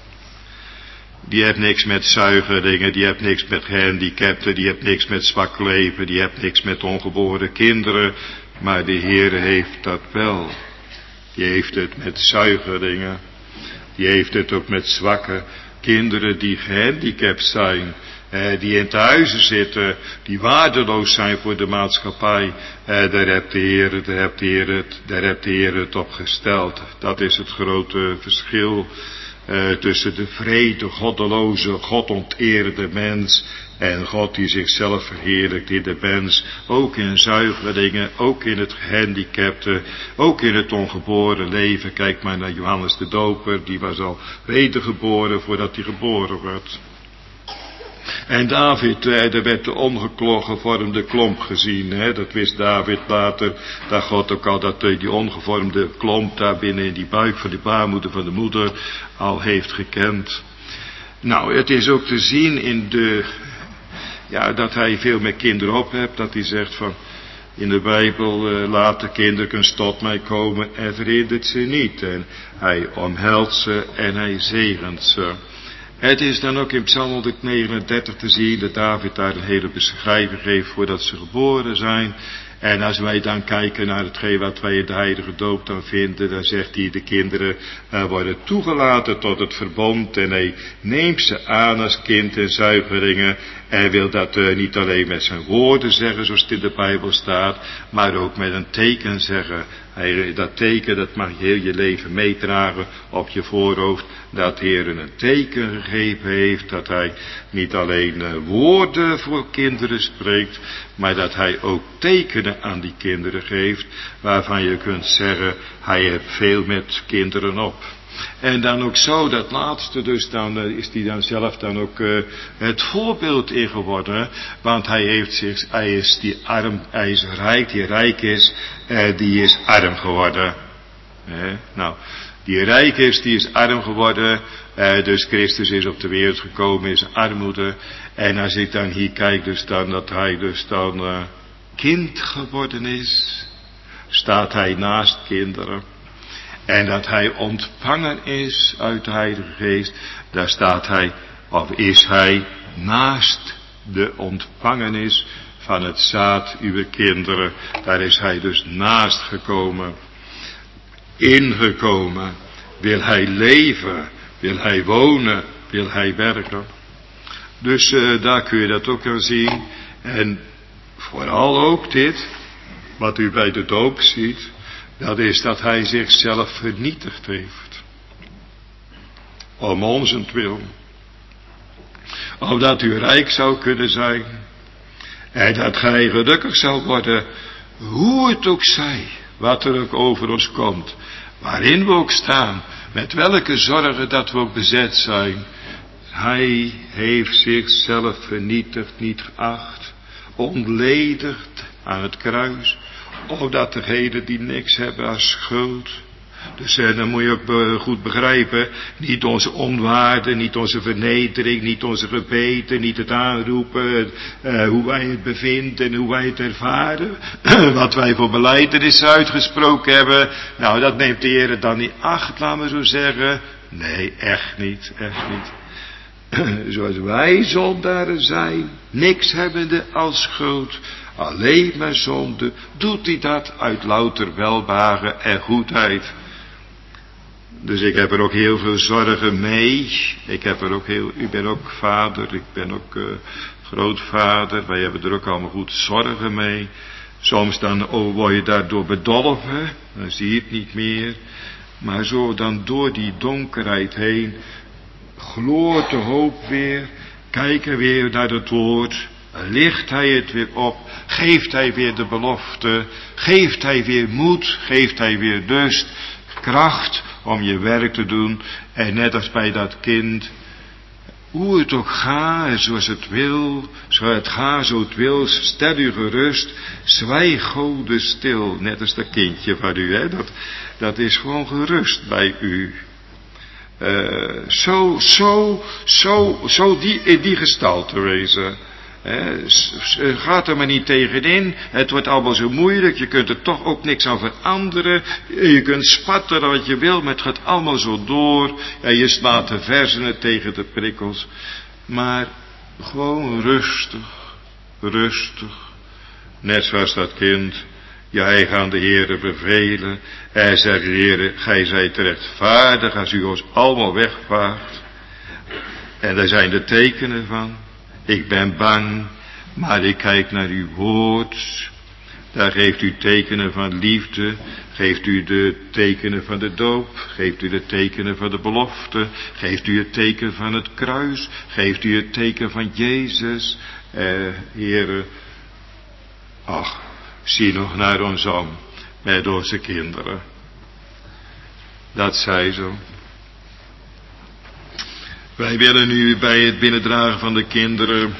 Die heeft niks met zuigelingen, die heeft niks met gehandicapten, die heeft niks met zwak leven, die heeft niks met ongeboren kinderen, maar de Heer heeft dat wel. Die heeft het met zuigelingen, die heeft het ook met zwakke kinderen die gehandicapt zijn. Eh, die in thuizen zitten, die waardeloos zijn voor de maatschappij, eh, daar hebt de Heer, daar hebt de Heer het, daar hebt de Heer het op gesteld. Dat is het grote verschil eh, tussen de vrede, goddeloze, godonterende mens en God die zichzelf verheerlijkt in de mens, ook in zuigelingen, ook in het gehandicapte, ook in het ongeboren leven. Kijk maar naar Johannes de Doper, die was al wedergeboren voordat hij geboren werd. En David, eh, er werd de ongevormde klomp gezien, hè? Dat wist David later, dat God ook al dat uh, die ongevormde klomp daar binnen in die buik van de baarmoeder van de moeder al heeft gekend. Nou, het is ook te zien in de, ja, dat hij veel met kinderen op hebt, dat hij zegt van, in de Bijbel, uh, laat de kinderen tot mij komen en verhindert ze niet. En hij omhelst ze en hij zegent ze. Het is dan ook in Psalm honderdnegenendertig te zien dat David daar een hele beschrijving geeft voordat ze geboren zijn. En als wij dan kijken naar hetgeen wat wij in de heilige doop dan vinden, dan zegt hij, de kinderen uh, worden toegelaten tot het verbond en hij neemt ze aan als kind en zuigelingen. Hij wil dat uh, niet alleen met zijn woorden zeggen, zoals het in de Bijbel staat, maar ook met een teken zeggen. Hij, dat teken, dat mag je heel je leven meedragen op je voorhoofd, dat de Heer een teken gegeven heeft, dat hij niet alleen uh, woorden voor kinderen spreekt, maar dat hij ook tekenen aan die kinderen geeft, waarvan je kunt zeggen, hij heeft veel met kinderen op. En dan ook zo, dat laatste dus, dan uh, is hij dan zelf dan ook uh, het voorbeeld in geworden, want hij heeft zich, hij is die arm, hij is rijk, die rijk is, uh, die is arm geworden. Eh, nou, die rijk is, die is arm geworden, uh, dus Christus is op de wereld gekomen, is armoede, en als ik dan hier kijk, dus dan, dat hij dus dan uh, kind geworden is, staat hij naast kinderen. En dat hij ontvangen is uit de Heilige Geest, daar staat hij, of is hij naast de ontvangenis van het zaad uw kinderen. Daar is hij dus naast gekomen, ingekomen. Wil hij leven, wil hij wonen, wil hij werken. Dus uh, daar kun je dat ook wel zien. En vooral ook dit, wat u bij de doop ziet, dat is dat hij zichzelf vernietigd heeft. Om onzentwil. Opdat u rijk zou kunnen zijn. En dat gij gelukkig zou worden, hoe het ook zij, wat er ook over ons komt. Waarin we ook staan, met welke zorgen dat we ook bezet zijn. Hij heeft zichzelf vernietigd, niet geacht, ontledigd aan het kruis. Opdat degenen die niks hebben als schuld. Dus eh, dan moet je ook be- goed begrijpen, niet onze onwaarde, niet onze vernedering, niet onze gebeten, niet het aanroepen, eh, hoe wij het bevinden en hoe wij het ervaren. Wat wij voor belijdenis uitgesproken hebben, nou dat neemt de Heer dan niet acht, laten we zo zeggen. Nee, echt niet, echt niet. Zoals wij zondaren zijn, niks hebbende als schuld, alleen maar zonde, doet hij dat uit louter welbehagen en goedheid. Dus ik heb er ook heel veel zorgen mee. Ik heb er ook heel, u bent ook vader, ik ben ook uh, grootvader. Wij hebben er ook allemaal goed zorgen mee. Soms dan oh, word je daardoor bedolven, dan zie je het niet meer. Maar zo dan door die donkerheid heen, gloort de hoop weer, kijken weer naar het woord, licht hij het weer op, geeft hij weer de belofte, geeft hij weer moed, geeft hij weer lust, kracht om je werk te doen. En net als bij dat kind, hoe het ook gaat, zoals het wil, zo het gaat, zo het wil, stel u gerust, zwijg Gode stil, net als dat kindje van u, hè? Dat, dat is gewoon gerust bij u. Uh, zo, zo, zo, zo die, in die gestalte wezen. He, gaat er maar niet tegenin. Het wordt allemaal zo moeilijk. Je kunt er toch ook niks aan veranderen. Je kunt spatteren wat je wil, maar het gaat allemaal zo door. En je slaat de versenen tegen de prikkels. Maar gewoon rustig, rustig. Net zoals dat kind. Jij gaat de Heere bevelen. Hij zegt, Heere, gij zijt rechtvaardig als u ons allemaal wegvaagt. En daar zijn de tekenen van. Ik ben bang, maar ik kijk naar uw woord. Daar geeft u tekenen van liefde. Geeft u de tekenen van de doop. Geeft u de tekenen van de belofte. Geeft u het teken van het kruis. Geeft u het teken van Jezus. Eh, Heere, ach, zie nog naar ons om. Met onze kinderen. Dat zij zo. Wij willen nu bij het binnendragen van de kinderen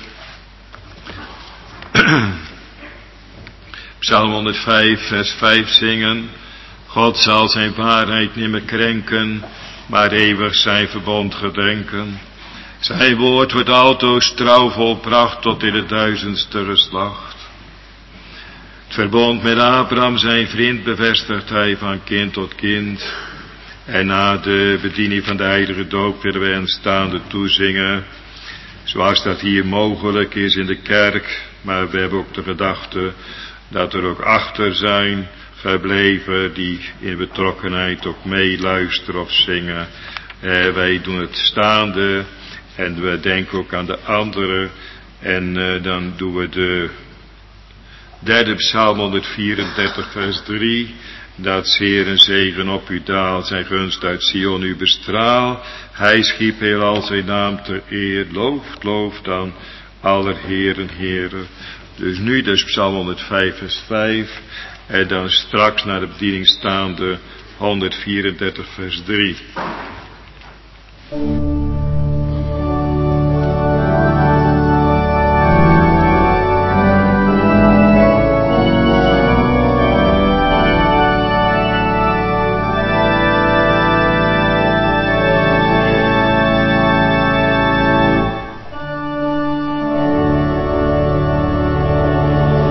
Psalm honderdvijf vers vijf zingen. God zal zijn waarheid nimmer krenken, maar eeuwig zijn verbond gedenken. Zijn woord wordt altoos trouw volbracht tot in de duizendste geslacht. Het verbond met Abraham zijn vriend bevestigt hij van kind tot kind. En na de bediening van de heilige doop willen wij aanstaande toezingen, zoals dat hier mogelijk is in de kerk. Maar we hebben ook de gedachte dat er ook achter zijn gebleven die in betrokkenheid ook meeluisteren of zingen. Eh, wij doen het staande en we denken ook aan de anderen. En eh, dan doen we de derde psalm honderdvierendertig vers drie. Dat zeer een zegen op u daalt, zijn gunst uit Sion u bestraal. Hij schiep heelal zijn naam ter eer, looft, looft dan aller heren, heren. Dus nu dus psalm honderdvijf vers vijf. En dan straks naar de bediening staande honderdvierendertig vers drie.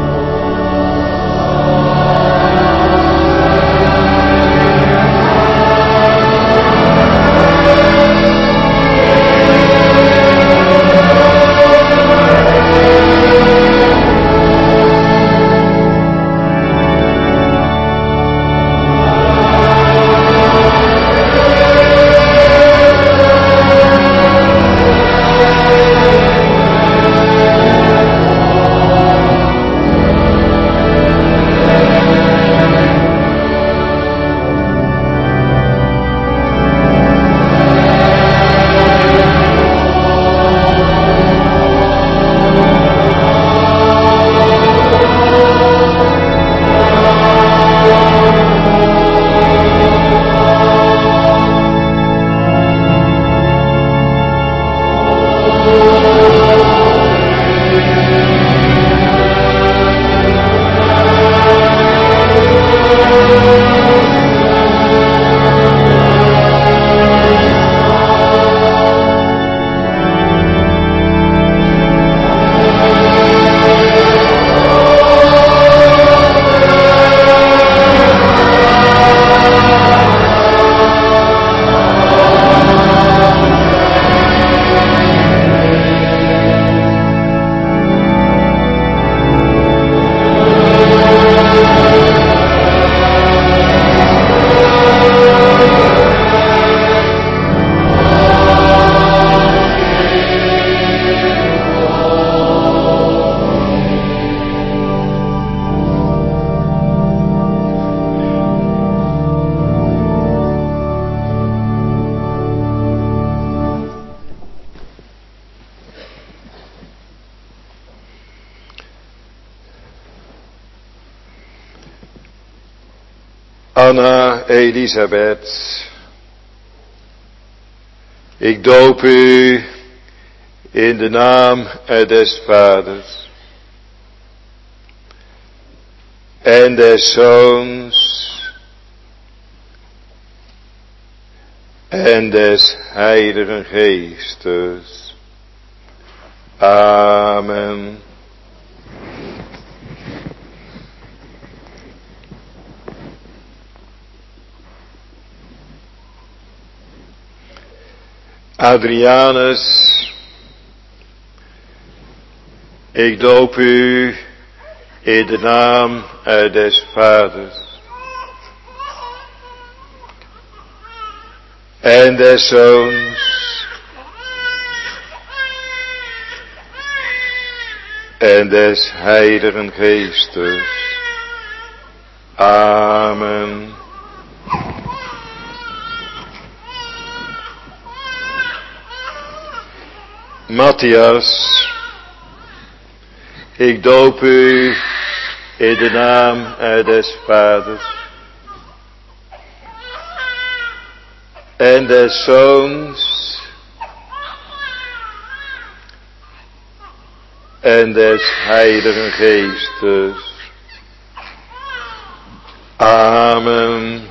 Amen. Anna Elisabeth, ik doop u in de naam des Vaders en des Zoons en des Heiligen Geestes. Amen. Adrianus, ik doop u in de naam des Vaders en des Zoons en des Heiligen Geestes. Amen. Matthias, ik doop u in de naam des Vaders en des Zoons en des Heiligen Geestes. Amen.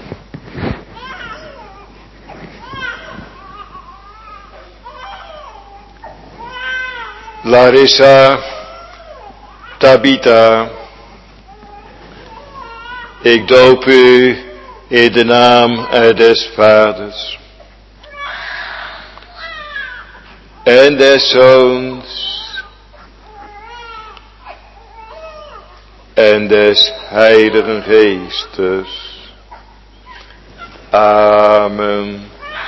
Larissa, Tabitha, ik doop u in de naam des Vaders en des Zoons en des Heiligen Geestes. Amen.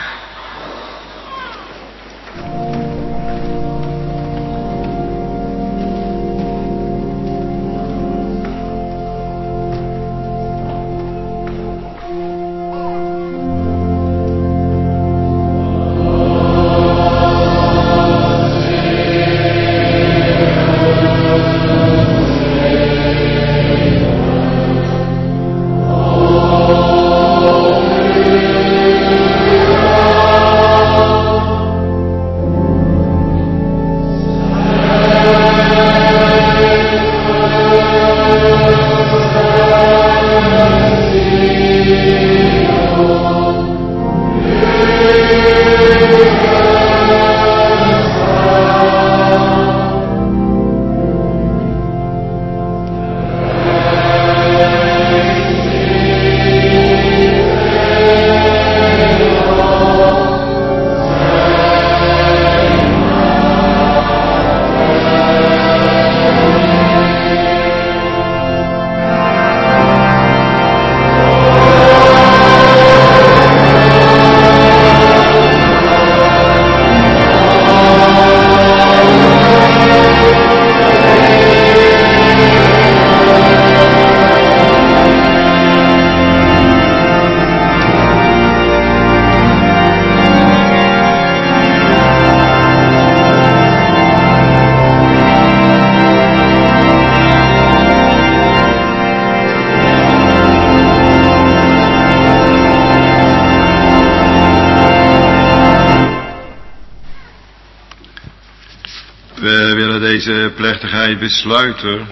Deze plechtigheid besluiten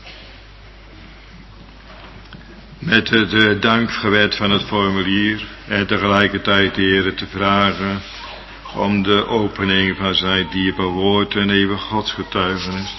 met het dankgebed van het formulier en tegelijkertijd de Heer te vragen om de opening van zijn dierbaar woord en eeuwig godsgetuigenis.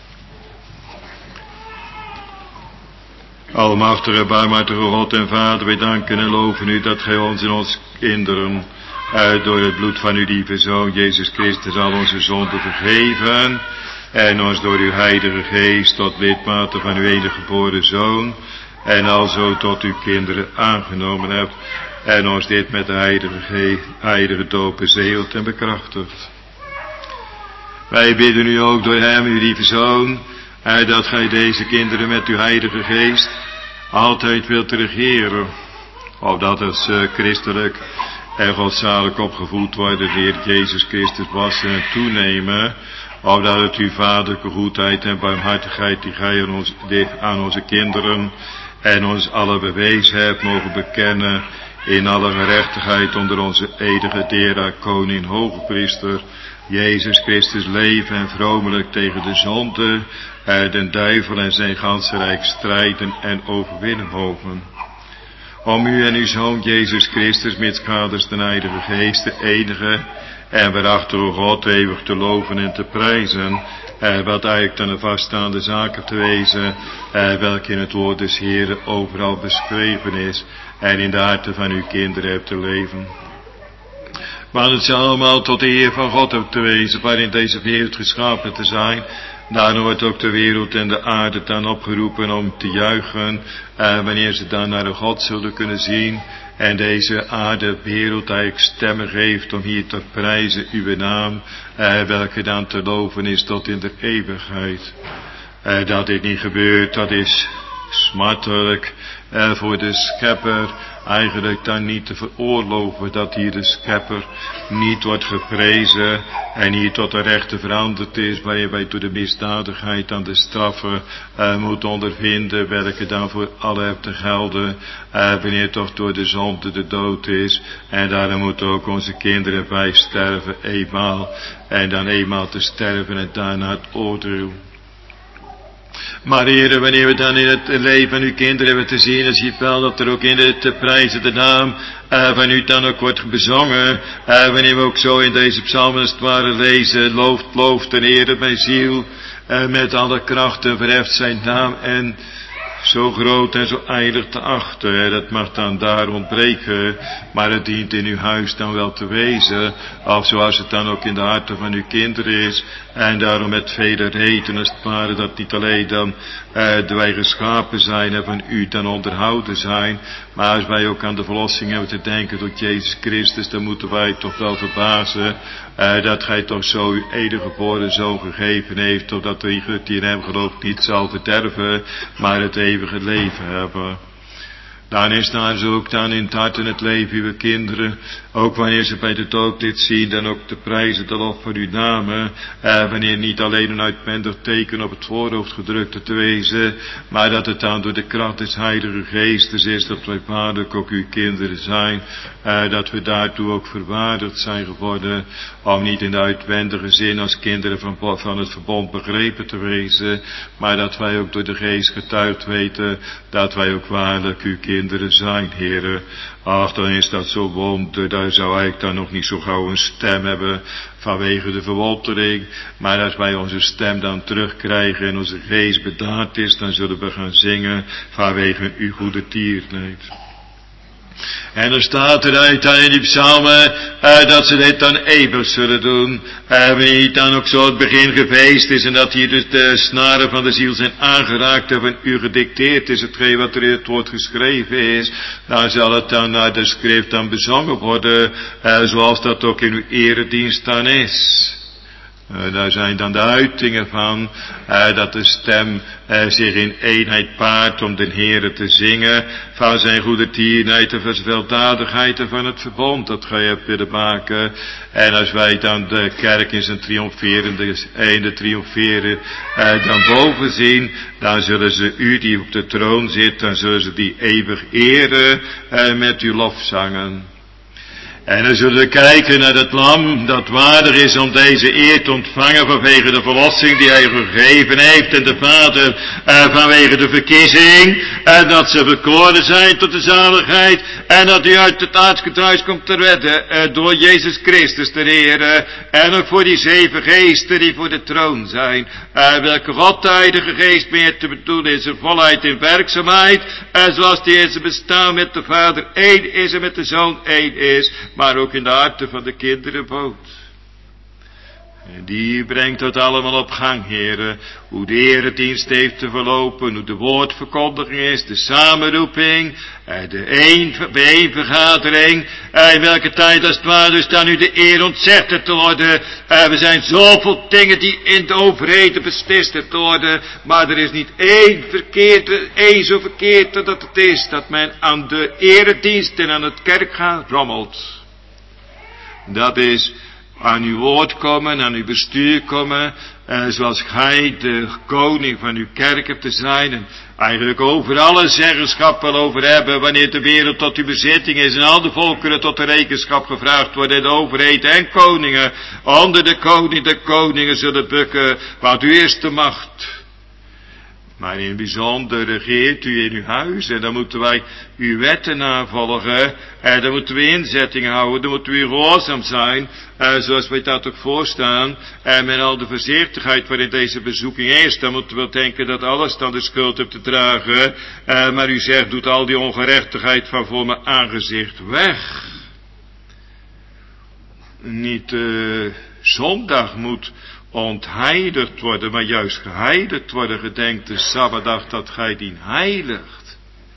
Almachtige, barmhartige God en Vader, wij danken en loven u dat gij ons en ons kinderen uit door het bloed van uw lieve Zoon Jezus Christus al onze zonden vergeven en ons door uw heilige geest tot lidmaten van uw enige geboren Zoon en alzo tot uw kinderen aangenomen hebt en ons dit met de heilige, ge- heilige doop bezeeld en bekrachtigd. Wij bidden u ook door hem, uw lieve Zoon, en dat gij deze kinderen met uw heilige geest altijd wilt regeren, opdat het uh, christelijk en godzalig opgevoed worden, de Heer Jezus Christus wassen en toenemen, opdat het uw vaderlijke goedheid en barmhartigheid die gij aan, ons, die aan onze kinderen en ons alle bewezen hebt mogen bekennen in alle gerechtigheid onder onze eeuwige dera, koning, hoge priester, Jezus Christus, leven en vromelijk tegen de zonde, en den duivel en zijn ganse rijk strijden en overwinnen mogen. Om u en uw Zoon Jezus Christus, mitskaders den Heilige Geest, de enige en waarachtige God, eeuwig te loven en te prijzen, eh, wat eigenlijk dan de vaststaande zaken te wezen, eh, welke in het woord des Heeren overal beschreven is, en in de harten van uw kinderen hebt te leven. Maar het zal allemaal tot de eer van God ook te wezen, waarin deze wereld geschapen te zijn. Daarom wordt ook de wereld en de aarde dan opgeroepen om te juichen, eh, wanneer ze dan naar de God zullen kunnen zien. En deze aarde, wereld, eigenlijk stemmen geeft om hier te prijzen uw naam, eh, welke dan te loven is tot in de eeuwigheid. Eh, dat dit niet gebeurt, dat is smartelijk eh, voor de schepper, eigenlijk dan niet te veroorloven dat hier de schepper niet wordt geprezen en hier tot de rechte veranderd is, waarin wij door de misdadigheid aan de straffen uh, moeten ondervinden, welke dan voor alle hebben te gelden, uh, wanneer toch door de zonde de dood is. En daarom moeten ook onze kinderen bij sterven eenmaal, en dan eenmaal te sterven en daarna het oordeel. Maar heren, wanneer we dan in het leven van uw kinderen hebben te zien, dan ziet wel dat er ook in de te prijzen de naam uh, van u dan ook wordt bezongen. Uh, wanneer we ook zo in deze psalmen als het ware lezen, looft, looft en ere mijn ziel, uh, met alle krachten verheft zijn naam en zo groot en zo eindig te achten. Dat mag dan daar ontbreken, maar het dient in uw huis dan wel te wezen, of zoals het dan ook in de harten van uw kinderen is. En daarom met vele redenen, als het ware, dat niet alleen dan uh, wij geschapen zijn en van u dan onderhouden zijn, maar als wij ook aan de verlossing hebben te denken door Jezus Christus, dan moeten wij toch wel verbazen uh, dat gij toch zo uw enige geboren Zoon gegeven heeft, totdat die in hem gelooft niet zal verderven, maar het eeuwige leven hebben. Dan is daar zo ook dan in het hart en het leven uw kinderen, ook wanneer ze bij de doop dit zien, dan ook te prijzen de lof van uw namen, eh, wanneer niet alleen een uitwendig teken op het voorhoofd gedrukt te wezen, maar dat het dan door de kracht des Heilige Geestes is, dat wij vaderlijk ook uw kinderen zijn, eh, dat we daartoe ook verwaardigd zijn geworden, om niet in de uitwendige zin als kinderen van, van het verbond begrepen te wezen, maar dat wij ook door de Geest getuigd weten, dat wij ook waarlijk uw kinderen zijn, heren. Ach, dan is dat zo wonder, daar zou ik dan nog niet zo gauw een stem hebben vanwege de verwondering, maar als wij onze stem dan terugkrijgen en onze geest bedaard is, dan zullen we gaan zingen vanwege uw goede tierenheid. En er staat eruit dan in die psalmen, uh, dat ze dit dan eeuwig zullen doen. Uh, wanneer niet dan ook zo het begin gefeest is en dat hier dus de snaren van de ziel zijn aangeraakt en van u gedicteerd is, hetgeen wat er in het woord geschreven is, dan zal het dan naar de schrift dan bezongen worden, uh, zoals dat ook in uw eredienst dan is. Uh, daar zijn dan de uitingen van, uh, dat de stem uh, zich in eenheid paart om den Heere te zingen, van zijn goede tierenheid en van zijn weldadigheid en van het verbond dat gij hebt willen maken. En als wij dan de kerk in zijn triomferende einde triomferen, uh, dan boven zien, dan zullen ze u die op de troon zit, dan zullen ze die eeuwig eren uh, met uw lofzangen. En dan zullen we kijken naar het lam dat waardig is om deze eer te ontvangen vanwege de verlossing die hij gegeven heeft en de Vader uh, vanwege de verkiezing en dat ze bekoren zijn tot de zaligheid en dat hij uit het aardse thuis komt te redden uh, door Jezus Christus de Heer en ook voor die zeven geesten die voor de troon zijn, uh, welke God de Heilige Geest meer te bedoelen is, zijn volheid in werkzaamheid en zoals die in zijn bestaan met de Vader één is en met de Zoon één is, maar ook in de harten van de kinderen woont. En die brengt het allemaal op gang, heren, hoe de eredienst heeft te verlopen, hoe de woordverkondiging is, de samenroeping, de bijeenvergadering, in welke tijd als het ware dus dan nu de eer ontzegd te worden. We zijn zoveel dingen die in de overheden beslist te worden, maar er is niet één verkeerde, één zo verkeerd dat het is, dat men aan de eredienst en aan het kerkgaan rommelt. Dat is aan uw woord komen, aan uw bestuur komen, eh, zoals gij de koning van uw kerk hebt te zijn en eigenlijk over alle zeggenschap wel over hebben, wanneer de wereld tot uw bezitting is en al de volkeren tot de rekenschap gevraagd worden, en de overheid en koningen, onder de koning de koningen zullen bukken, want u is de macht. Maar in het bijzonder regeert u in uw huis en dan moeten wij uw wetten navolgen en dan moeten we inzettingen houden, dan moeten we gehoorzaam zijn, eh, zoals wij dat ook voorstaan en met al de voorzichtigheid waarin deze bezoeking is, dan moeten we denken dat alles dan de schuld heeft te dragen, eh, maar u zegt doet al die ongerechtigheid van voor mijn aangezicht weg. Niet uh, zondag moet ontheiligd worden, maar juist geheiligd worden. Gedenk de Sabbatdag dat gij dien heiligt.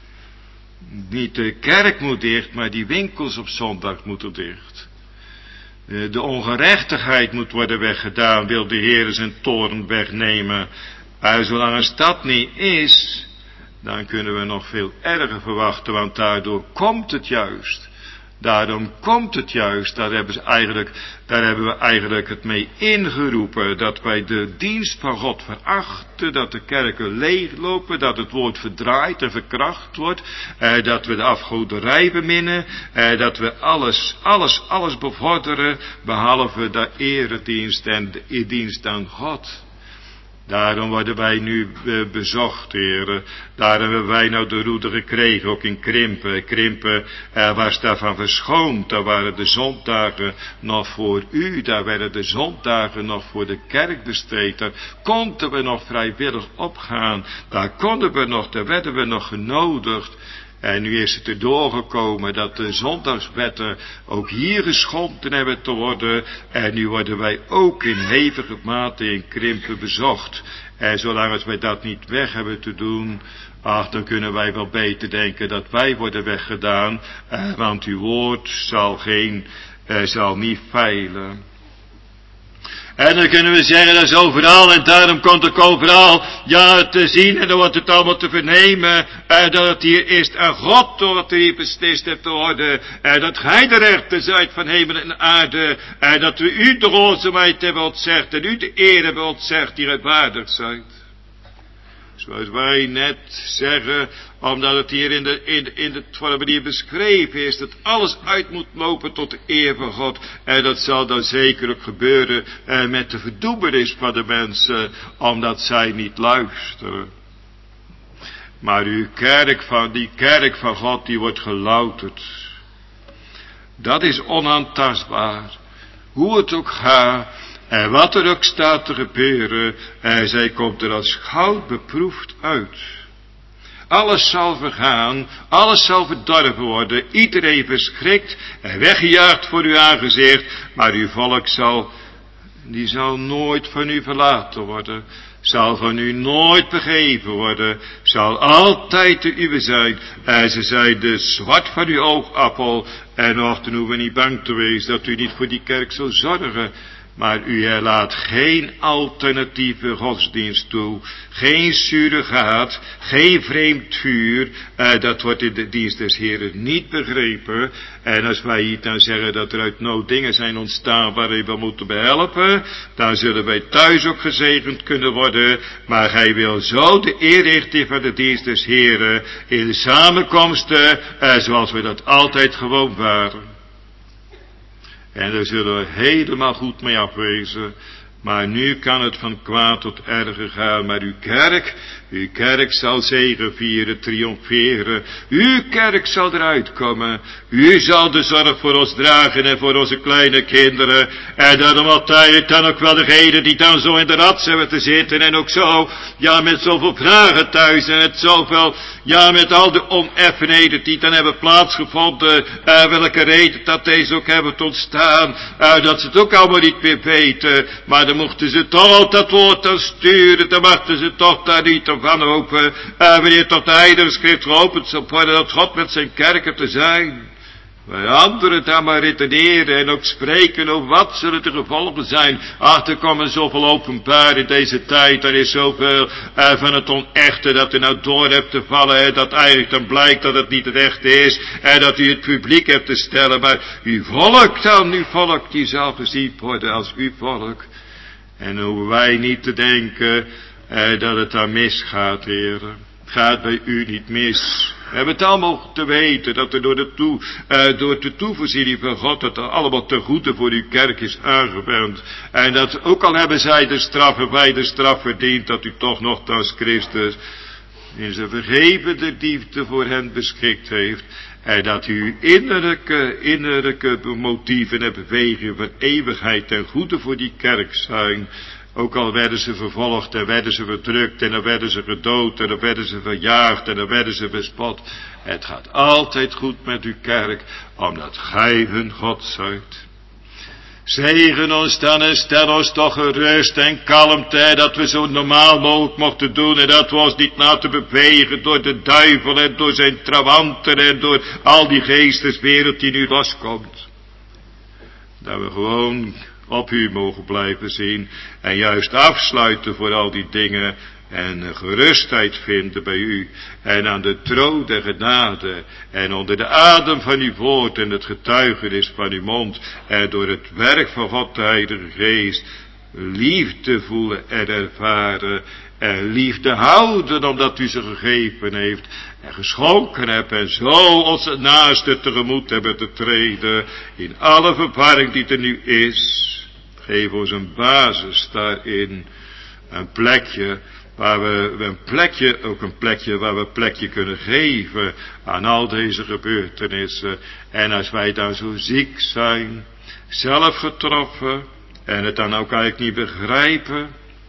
Niet de kerk moet dicht, maar die winkels op zondag moeten dicht. De ongerechtigheid moet worden weggedaan, wil de Heer zijn toorn wegnemen. Maar zolang als dat niet is, dan kunnen we nog veel erger verwachten, want daardoor komt het juist. Daarom komt het juist, daar hebben, ze eigenlijk, daar hebben we eigenlijk het mee ingeroepen, dat wij de dienst van God verachten, dat de kerken leeglopen, dat het woord verdraaid en verkracht wordt, eh, dat we de afgoderij beminnen, eh, dat we alles, alles, alles bevorderen, behalve de eredienst en de dienst aan God. Daarom worden wij nu uh, bezocht, heren. Daarom hebben wij nou de roede gekregen, ook in Krimpen. Krimpen uh, was daarvan verschoond. Daar waren de zondagen nog voor u. Daar werden de zondagen nog voor de kerk besteed. Daar konden we nog vrijwillig opgaan. Daar konden we nog, daar werden we nog genodigd. En nu is het erdoor gekomen dat de zondagswetten ook hier geschonden hebben te worden. En nu worden wij ook in hevige mate in Krimpen bezocht. En zolang als wij dat niet weg hebben te doen, ach, dan kunnen wij wel beter denken dat wij worden weggedaan. Eh, want uw woord zal geen, eh, zal niet feilen. En dan kunnen we zeggen, dat is overal, en daarom komt het overal, ja, te zien, en dan wordt het allemaal te vernemen, en dat het hier is aan God, door wat er hier beslist hebt te worden, en dat gij de rechter zijt van hemel en aarde, en dat we u de gehoorzaamheid hebben ontzegd, en u de eer hebben ontzegd, die rechtvaardig zijt. Zoals wij net zeggen, omdat het hier in de, in, in de formulier beschreven is, dat alles uit moet lopen tot de eer van God. En dat zal dan zeker ook gebeuren eh, met de verdoemenis van de mensen, omdat zij niet luisteren. Maar uw kerk van, die kerk van God, die wordt gelouterd. Dat is onaantastbaar. Hoe het ook gaat. En wat er ook staat te gebeuren, en zij komt er als goud beproefd uit. Alles zal vergaan, alles zal verdorven worden, iedereen verschrikt en weggejaagd voor uw aangezicht, maar uw volk zal, die zal nooit van u verlaten worden, zal van u nooit begeven worden, zal altijd de uwe zijn, en ze zijn de zwart van uw oogappel, en nog dan hoeven we niet bang te wezen dat u niet voor die kerk zal zorgen. Maar u laat geen alternatieve godsdienst toe, geen surrogaat, geen vreemd vuur, eh, dat wordt in de dienst des Heren niet begrepen. En als wij hier dan zeggen dat er uit nood dingen zijn ontstaan waarin we moeten behelpen, dan zullen wij thuis ook gezegend kunnen worden. Maar gij wil zo de eer richten van de dienst des Heren in de samenkomsten, eh, zoals we dat altijd gewoon waren. En daar zullen we helemaal goed mee afwezen. Maar nu kan het van kwaad tot erger gaan. Maar uw kerk, uw kerk zal zegevieren, triomferen. Uw kerk zal eruit komen. U zal de zorg voor ons dragen en voor onze kleine kinderen. En daarom altijd dan ook wel degenen die dan zo in de rats hebben te zitten. En ook zo, ja, met zoveel vragen thuis. En het zoveel, ja, met al de oneffenheden die dan hebben plaatsgevonden. Uh, welke reden dat deze ook hebben ontstaan. Uh, dat ze het ook allemaal niet meer weten. Maar dan mochten ze toch al dat woord dan sturen. Dan mochten ze toch daar niet van hopen. Uh, wanneer toch de heilige schrift geopend zal worden dat God met zijn kerken te zijn. Wij anderen dan maar redeneren en ook spreken over wat zullen de gevolgen zijn. Ach, er komen zoveel openbaar in deze tijd. Er is zoveel uh, van het onechte dat u nou door hebt te vallen. En dat eigenlijk dan blijkt dat het niet het echte is. En dat u het publiek hebt te stellen. Maar uw volk dan, uw volk, die zal gezien worden als uw volk. En hoeven wij niet te denken uh, dat het dan misgaat, heren. Het gaat bij u niet mis. We hebben het allemaal te weten dat er door de, toe, uh, door de toevoorziening van God dat er allemaal te goede voor uw kerk is aangewend. En dat ook al hebben zij de straf en wij de straf verdiend, dat u toch nogthans Christus in zijn vergevende liefde voor hen beschikt heeft. En dat u innerlijke, innerlijke motieven en bewegingen van eeuwigheid ten goede voor die kerk zijn. Ook al werden ze vervolgd en werden ze verdrukt en dan werden ze gedood en dan werden ze verjaagd en dan werden ze bespot. Het gaat altijd goed met uw kerk, omdat gij hun God zijt. Zegen ons dan en stel ons toch gerust en kalmte, dat we zo normaal mogelijk mochten doen en dat we ons niet laten bewegen door de duivel en door zijn trawanten en door al die geesteswereld die nu loskomt. Dat we gewoon op u mogen blijven zien en juist afsluiten voor al die dingen en gerustheid vinden bij u en aan de troon der genade en onder de adem van uw woord en het getuigenis van uw mond en door het werk van God de Heilige Geest liefde voelen en ervaren en liefde houden omdat u ze gegeven heeft en geschonken hebt en zo onze naaste tegemoet hebben te treden in alle verwarring die er nu is. Geef ons een basis daarin, een plekje waar we een plekje, ook een plekje waar we plekje kunnen geven aan al deze gebeurtenissen. En als wij dan zo ziek zijn, zelf getroffen en het dan ook eigenlijk niet begrijpen.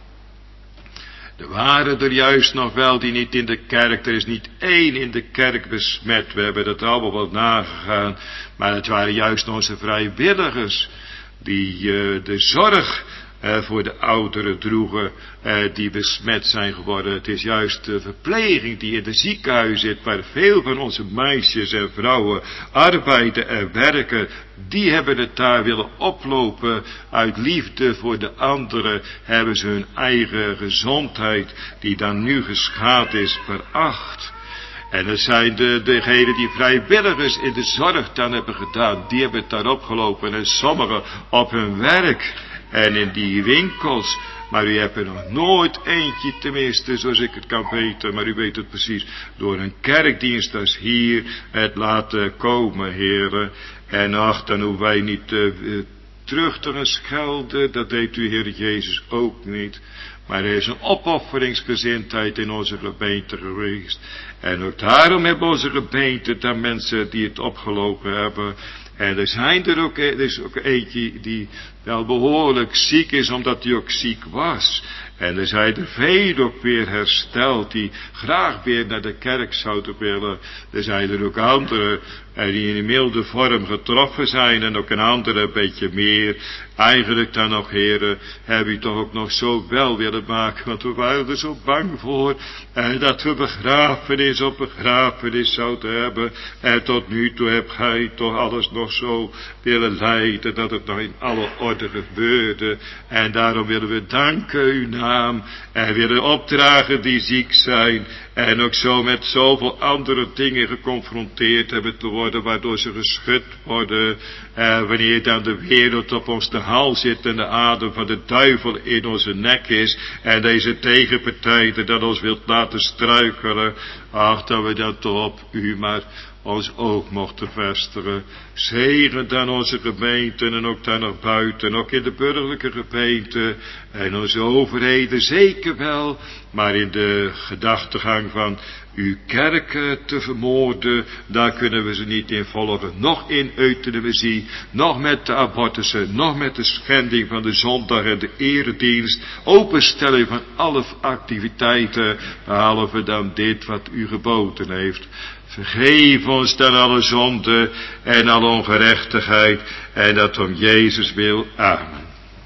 Er waren er juist nog wel die niet in de kerk, er is niet één in de kerk besmet, we hebben dat allemaal wat nagegaan, maar het waren juist onze vrijwilligers die uh, de zorg uh, voor de ouderen droegen, uh, die besmet zijn geworden. Het is juist de verpleging die in de ziekenhuis zit, waar veel van onze meisjes en vrouwen arbeiden en werken, die hebben het daar willen oplopen. Uit liefde voor de anderen hebben ze hun eigen gezondheid, die dan nu geschaad is, veracht. En het zijn de, degenen die vrijwilligers in de zorg dan hebben gedaan, die hebben het daar opgelopen en sommigen op hun werk en in die winkels. Maar u hebt er nog nooit eentje, tenminste zoals ik het kan weten, maar u weet het precies, door een kerkdienst als hier het laten komen, heren. En ach, dan hoeven wij niet uh, terug te gaan schelden, dat deed u, Heer Jezus, ook niet. Maar er is een opofferingsgezindheid in onze gemeente geweest. En ook daarom hebben onze gemeente dan mensen die het opgelopen hebben. En er zijn er ook, er is ook eentje die wel behoorlijk ziek is, omdat hij ook ziek was. En er zijn er veel ook weer hersteld, die graag weer naar de kerk zouden willen. Er zijn er ook anderen die in een milde vorm getroffen zijn en ook een andere een beetje meer. Eigenlijk dan nog, heren, heb u toch ook nog zo wel willen maken, want we waren er zo bang voor. En dat we begrafenis op begrafenis zouden hebben. En tot nu toe hebt gij toch alles nog zo willen leiden, dat het nog in alle orde gebeurde. En daarom willen we danken uw naam en willen opdragen die ziek zijn. En ook zo met zoveel andere dingen geconfronteerd hebben te worden, waardoor ze geschud worden. Eh, wanneer dan de wereld op ons de hals zit en de adem van de duivel in onze nek is. En deze tegenpartij dat ons wilt laten struikelen. Ach, dat we dan toch op u maar ons oog mochten vestigen. Zegen dan onze gemeenten en ook daar nog buiten, ook in de burgerlijke gemeente en onze overheden zeker wel, maar in de gedachtegang van uw kerken te vermoorden, daar kunnen we ze niet in volgen. Nog in euthanasie, nog met de abortussen, nog met de schending van de zondag en de eredienst, openstelling van alle activiteiten, behalve dan dit wat u geboden heeft. Vergeef ons dan alle zonde en alle ongerechtigheid en dat om Jezus wil. Amen.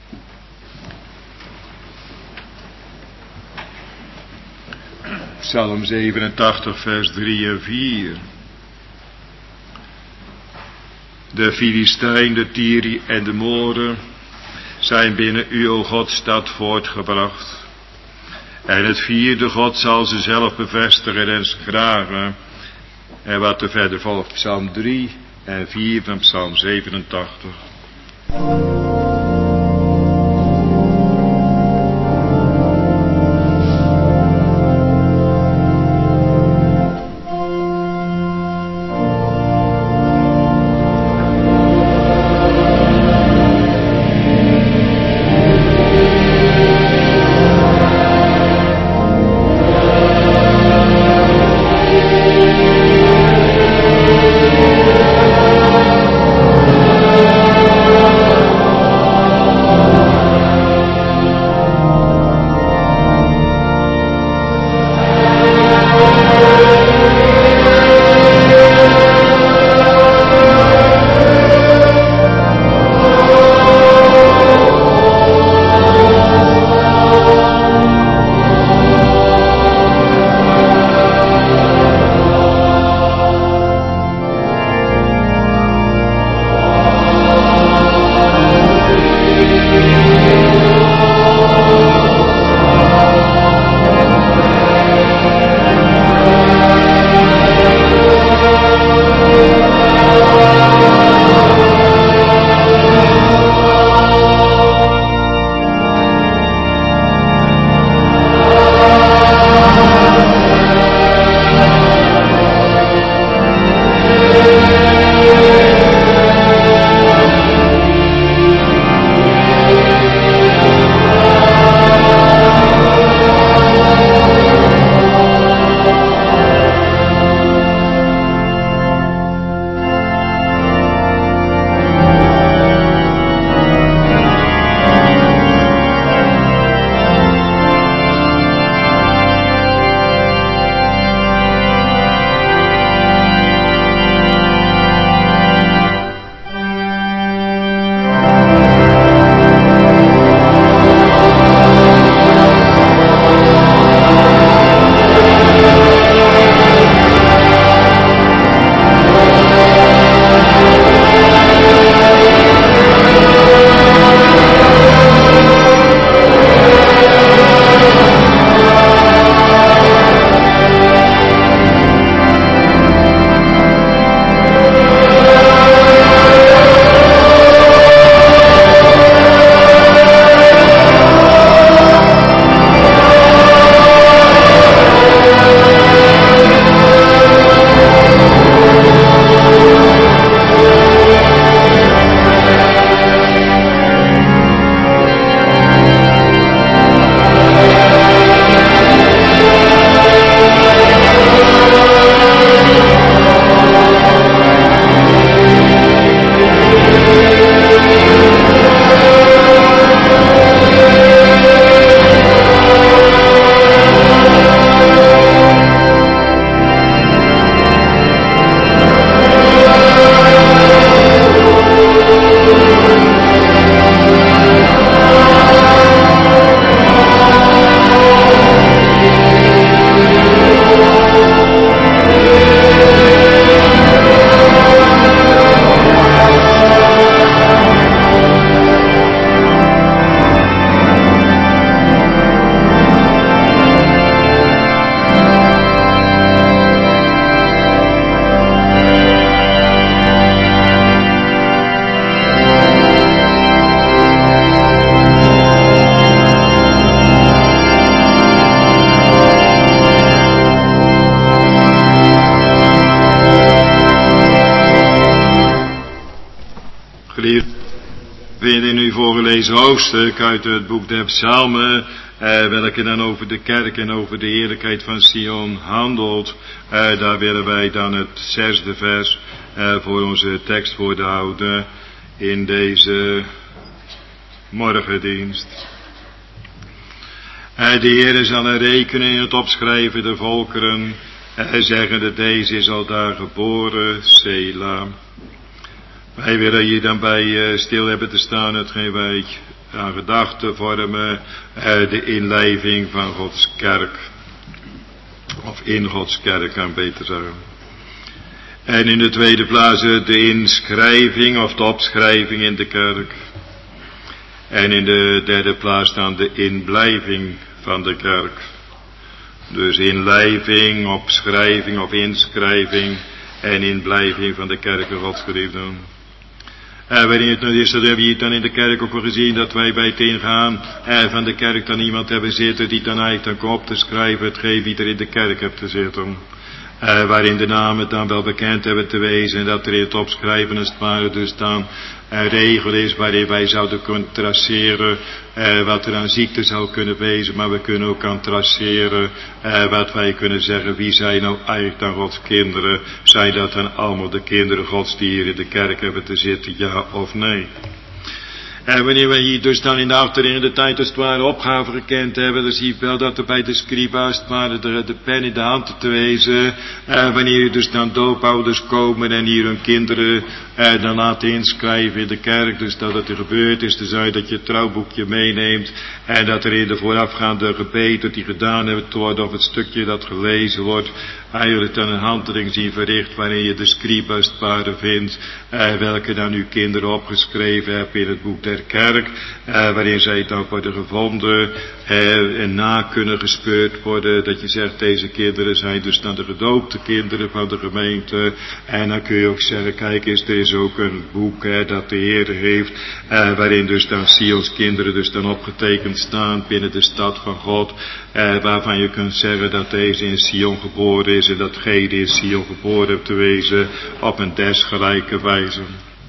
Psalm zevenentachtig vers drie en vier. De Filistijn, de Tiri en de Moren zijn binnen u, o God, stad voortgebracht. En het vierde God zal ze zelf bevestigen en schragen. En wat er verder volgt, Psalm drie en vier van Psalm zevenentachtig. vinden in uw voorgelezen hoofdstuk uit het boek der Psalmen, eh, welke dan over de kerk en over de heerlijkheid van Sion handelt. Eh, daar willen wij dan het zesde vers eh, voor onze tekstwoorden houden in deze morgendienst. Eh, de Heer zal er rekenen in het opschrijven de volkeren, eh, zeggen dat deze is al daar geboren, Sela. Wij willen hier dan bij uh, stil hebben te staan, hetgeen wij aan gedachten vormen, uh, de inlijving van Gods kerk. Of in Gods kerk, kan beter zeggen. En in de tweede plaats de inschrijving of de opschrijving in de kerk. En in de derde plaats dan de inblijving van de kerk. Dus inlijving, opschrijving of inschrijving en inblijving van de kerk, godsgeliefden. En wanneer het nou is, dat hebben we het dan in de kerk ook wel gezien, dat wij bij het ingaan en van de kerk dan iemand hebben zitten die dan eigenlijk dan komt op te schrijven hetgeen wie er in de kerk hebt te zitten. Uh, waarin de namen dan wel bekend hebben te wezen en dat er in het opschrijven als het ware dus dan een regel is waarin wij zouden kunnen traceren uh, wat er aan ziekte zou kunnen wezen, maar we kunnen ook aan traceren uh, wat wij kunnen zeggen, wie zijn nou eigenlijk dan Gods kinderen, zijn dat dan allemaal de kinderen Gods die hier in de kerk hebben te zitten, ja of nee. En wanneer wij hier dus dan in de achterin in de tijd als het ware opgave gekend hebben, dan zie je wel dat er bij de scriba als het ware de, de pen in de hand te wezen. En wanneer je dus dan doopouders komen en hier hun kinderen eh, dan laten inschrijven in de kerk, dus dat het er gebeurd is, dus dat je het trouwboekje meeneemt en dat er in de voorafgaande gebeden die gedaan hebben te worden of het stukje dat gelezen wordt, eigenlijk dan een handeling zien verricht waarin je de scriba als het ware vindt, eh, welke dan uw kinderen opgeschreven hebben in het boek der kerk, eh, waarin zij dan worden gevonden eh, en na kunnen gespeurd worden, dat je zegt deze kinderen zijn dus dan de gedoopte kinderen van de gemeente, en dan kun je ook zeggen, kijk eens, er is ook een boek eh, dat de Heer heeft, eh, waarin dus dan Sions kinderen dus dan opgetekend staan binnen de stad van God, eh, waarvan je kunt zeggen dat deze in Sion geboren is en datgene in Sion geboren hebt te wezen op een desgelijke wijze.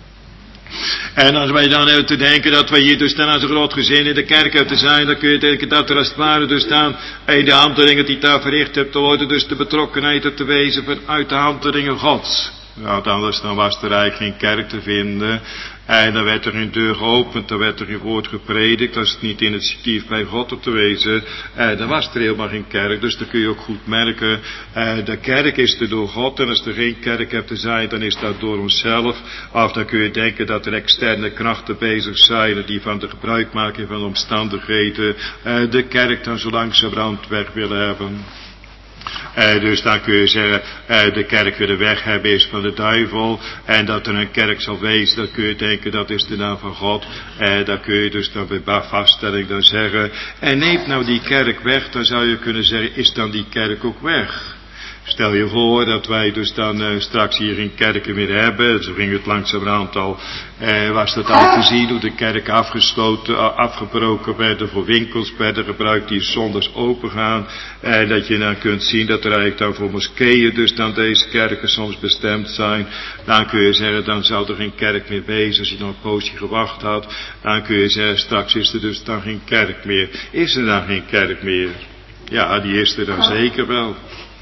En als wij dan hebben te denken dat wij hier dus dan als een groot gezin in de kerk hebben te zijn, dan kun je denken dat er als het ware dus dan in de handelingen die daar verricht hebt te worden, dus de betrokkenheid hebt te wezen vanuit de handelingen Gods. Nou, anders dan was er eigenlijk geen kerk te vinden. En dan werd er een deur geopend, dan werd er een woord gepredikt. Als het niet initiatief bij God op te wezen, eh, dan was er helemaal geen kerk. Dus dan kun je ook goed merken, eh, de kerk is er door God. En als er geen kerk hebt te zijn, dan is dat door onszelf. Of dan kun je denken dat er externe krachten bezig zijn, die van de gebruikmaking van omstandigheden eh, de kerk dan zo langzamerhand weg willen hebben. Uh, dus dan kun je zeggen, uh, de kerk weer de weg hebben is van de duivel, en dat er een kerk zal wezen, dan kun je denken dat is de naam van God, uh, dan kun je dus dan bij vaststelling dan zeggen, en neemt nou die kerk weg, dan zou je kunnen zeggen, is dan die kerk ook weg? Stel je voor dat wij dus dan uh, straks hier geen kerken meer hebben. Zo ging het langzamerhand al. Uh, was dat al te zien hoe de kerken afgesloten, uh, afgebroken werden, voor winkels werden gebruikt die zondags open gaan. En uh, dat je dan kunt zien dat er eigenlijk dan voor moskeeën dus dan deze kerken soms bestemd zijn. Dan kun je zeggen, dan zou er geen kerk meer wezen. Als je dan een poosje gewacht had, dan kun je zeggen, straks is er dus dan geen kerk meer. Is er dan geen kerk meer? Ja, die is er dan zeker wel.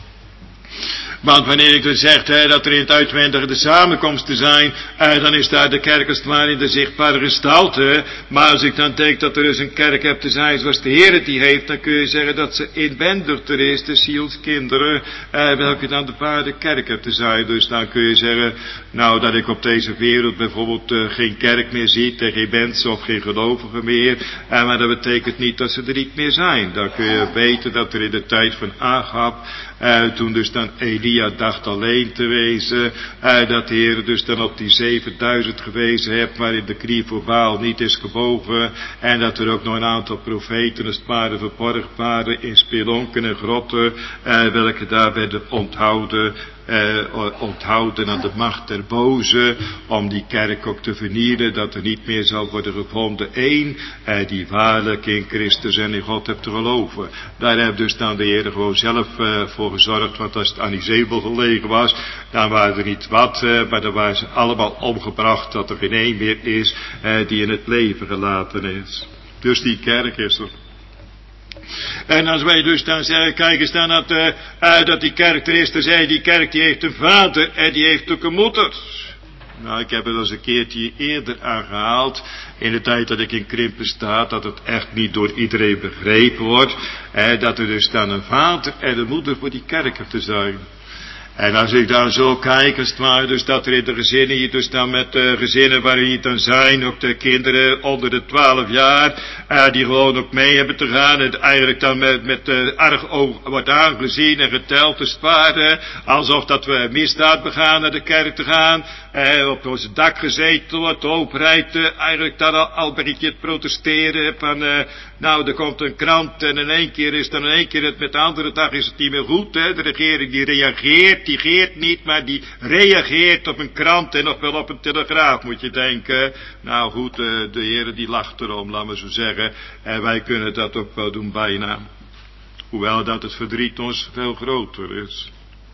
Want wanneer ik dus zeg hè, dat er in het uitwendige de samenkomsten zijn, eh, dan is daar de kerk als het ware in de zichtbare gestalte. Maar als ik dan denk dat er dus een kerk hebt te zijn zoals de Heer het die heeft, dan kun je zeggen dat ze inwendig er is, de Sions kinderen, eh, welke dan de ware kerk hebt te zijn. Dus dan kun je zeggen, nou dat ik op deze wereld bijvoorbeeld uh, geen kerk meer zie, en geen mensen of geen gelovigen meer. Eh, maar dat betekent niet dat ze er niet meer zijn. Dan kun je weten dat er in de tijd van Agab, Uh, toen dus dan Elia dacht alleen te wezen, uh, dat de Heer dus dan op die zevenduizend gewezen heeft, waarin de knie voor Baal niet is gebogen, en dat er ook nog een aantal profeten als het ware verborgen waren in spelonken en grotten, uh, welke daar werden onthouden, Uh, onthouden aan de macht der boze, om die kerk ook te vernielen, dat er niet meer zal worden gevonden één, uh, die waarlijk in Christus en in God hebt te geloven. Daar heeft dus dan de Heer gewoon zelf uh, voor gezorgd, want als het aan die zebel gelegen was, dan waren er niet wat, uh, maar dan waren ze allemaal omgebracht, dat er geen één meer is, uh, die in het leven gelaten is. Dus die kerk is er. En als wij dus dan zeggen, kijk eens dan dat, uh, uh, dat die kerk er is, dan zei die kerk die heeft een vader en die heeft ook een moeder. Nou, ik heb het als een keertje eerder aangehaald, in de tijd dat ik in Krimpen sta, dat het echt niet door iedereen begrepen wordt, uh, dat er dus dan een vader en een moeder voor die kerk heeft te zijn. En als ik dan zo kijk, als het ware, dus dat er in de gezinnen hier dus dan met uh, gezinnen waar hier dan zijn, ook de kinderen onder de twaalf jaar, uh, die gewoon ook mee hebben te gaan en eigenlijk dan met, met uh, arg oog wordt aangezien en geteld te sparen, alsof dat we misdaad begaan naar de kerk te gaan, uh, op ons dak gezeten wordt, de overheid uh, eigenlijk dan al, al een beetje het protesteren van, uh, nou, er komt een krant en in één keer is dan in één keer het, met de andere dag is het niet meer goed, hè. De regering die reageert, die geert niet, maar die reageert op een krant en nog wel op een telegraaf, moet je denken. Nou goed, uh, de Heer die lacht erom, laten we zo zeggen, en wij kunnen dat ook wel doen bijna. Hoewel dat het verdriet ons veel groter is.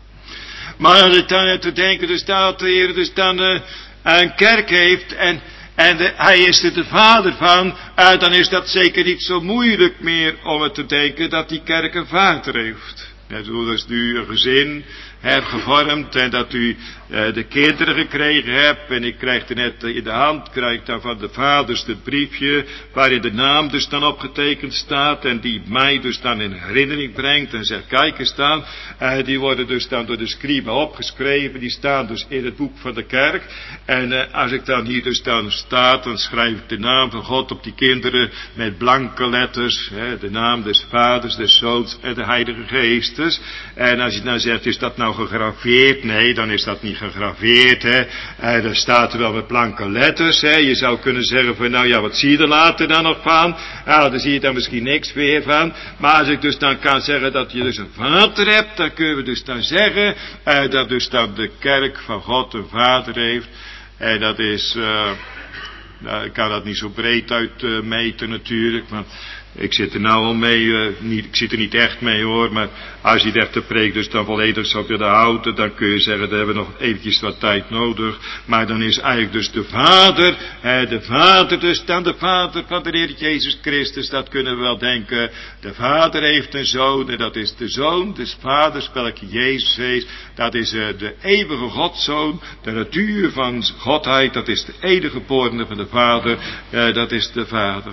Maar als ik dan te denken, dus dat de Heer dus dan uh, een kerk heeft en En de, hij is er de vader van, uh, dan is dat zeker niet zo moeilijk meer om het te denken dat die kerk een vader heeft. Net zoals u een gezin hebt gevormd en dat u uh, de kinderen gekregen hebt. En ik krijg er net in de hand, krijg dan van de vaders het briefje waarin de naam dus dan opgetekend staat. En die mij dus dan in herinnering brengt en zegt, kijk eens dan. Uh, die worden dus dan door de scriba opgeschreven, die staan dus in het boek van de kerk. En uh, als ik dan hier dus dan staat, dan schrijf ik de naam van God op die kinderen met blanke letters. Hè, de naam des vaders, des zoons en de heilige geestes. En als je nou zegt, is dat nou gegraveerd? Nee, dan is dat niet gegraveerd. Hè. Uh, daar staat er wel met blanke letters. Hè. Je zou kunnen zeggen van, nou ja, wat zie je er later dan nog van? Nou, daar zie je dan misschien niks meer van. Maar als ik dus dan kan zeggen dat je dus een vader hebt, dan kunnen we dus dan zeggen uh, dat dus dan de kerk van God een vader heeft. En dat is, uh, nou, ik kan dat niet zo breed uitmeten uh, natuurlijk, maar ik zit er nou al mee, uh, niet, ik zit er niet echt mee hoor, maar als je de echte preek dus dan volledig zou willen houden, dan kun je zeggen, daar hebben we nog eventjes wat tijd nodig. Maar dan is eigenlijk dus de vader, hè, de vader dus dan de vader van de Heer Jezus Christus, dat kunnen we wel denken. De vader heeft een zoon en dat is de zoon des vaders, welke Jezus is. Dat is uh, de eeuwige Godzoon, de natuur van Godheid, dat is de enige geborene van de vader, uh, dat is de vader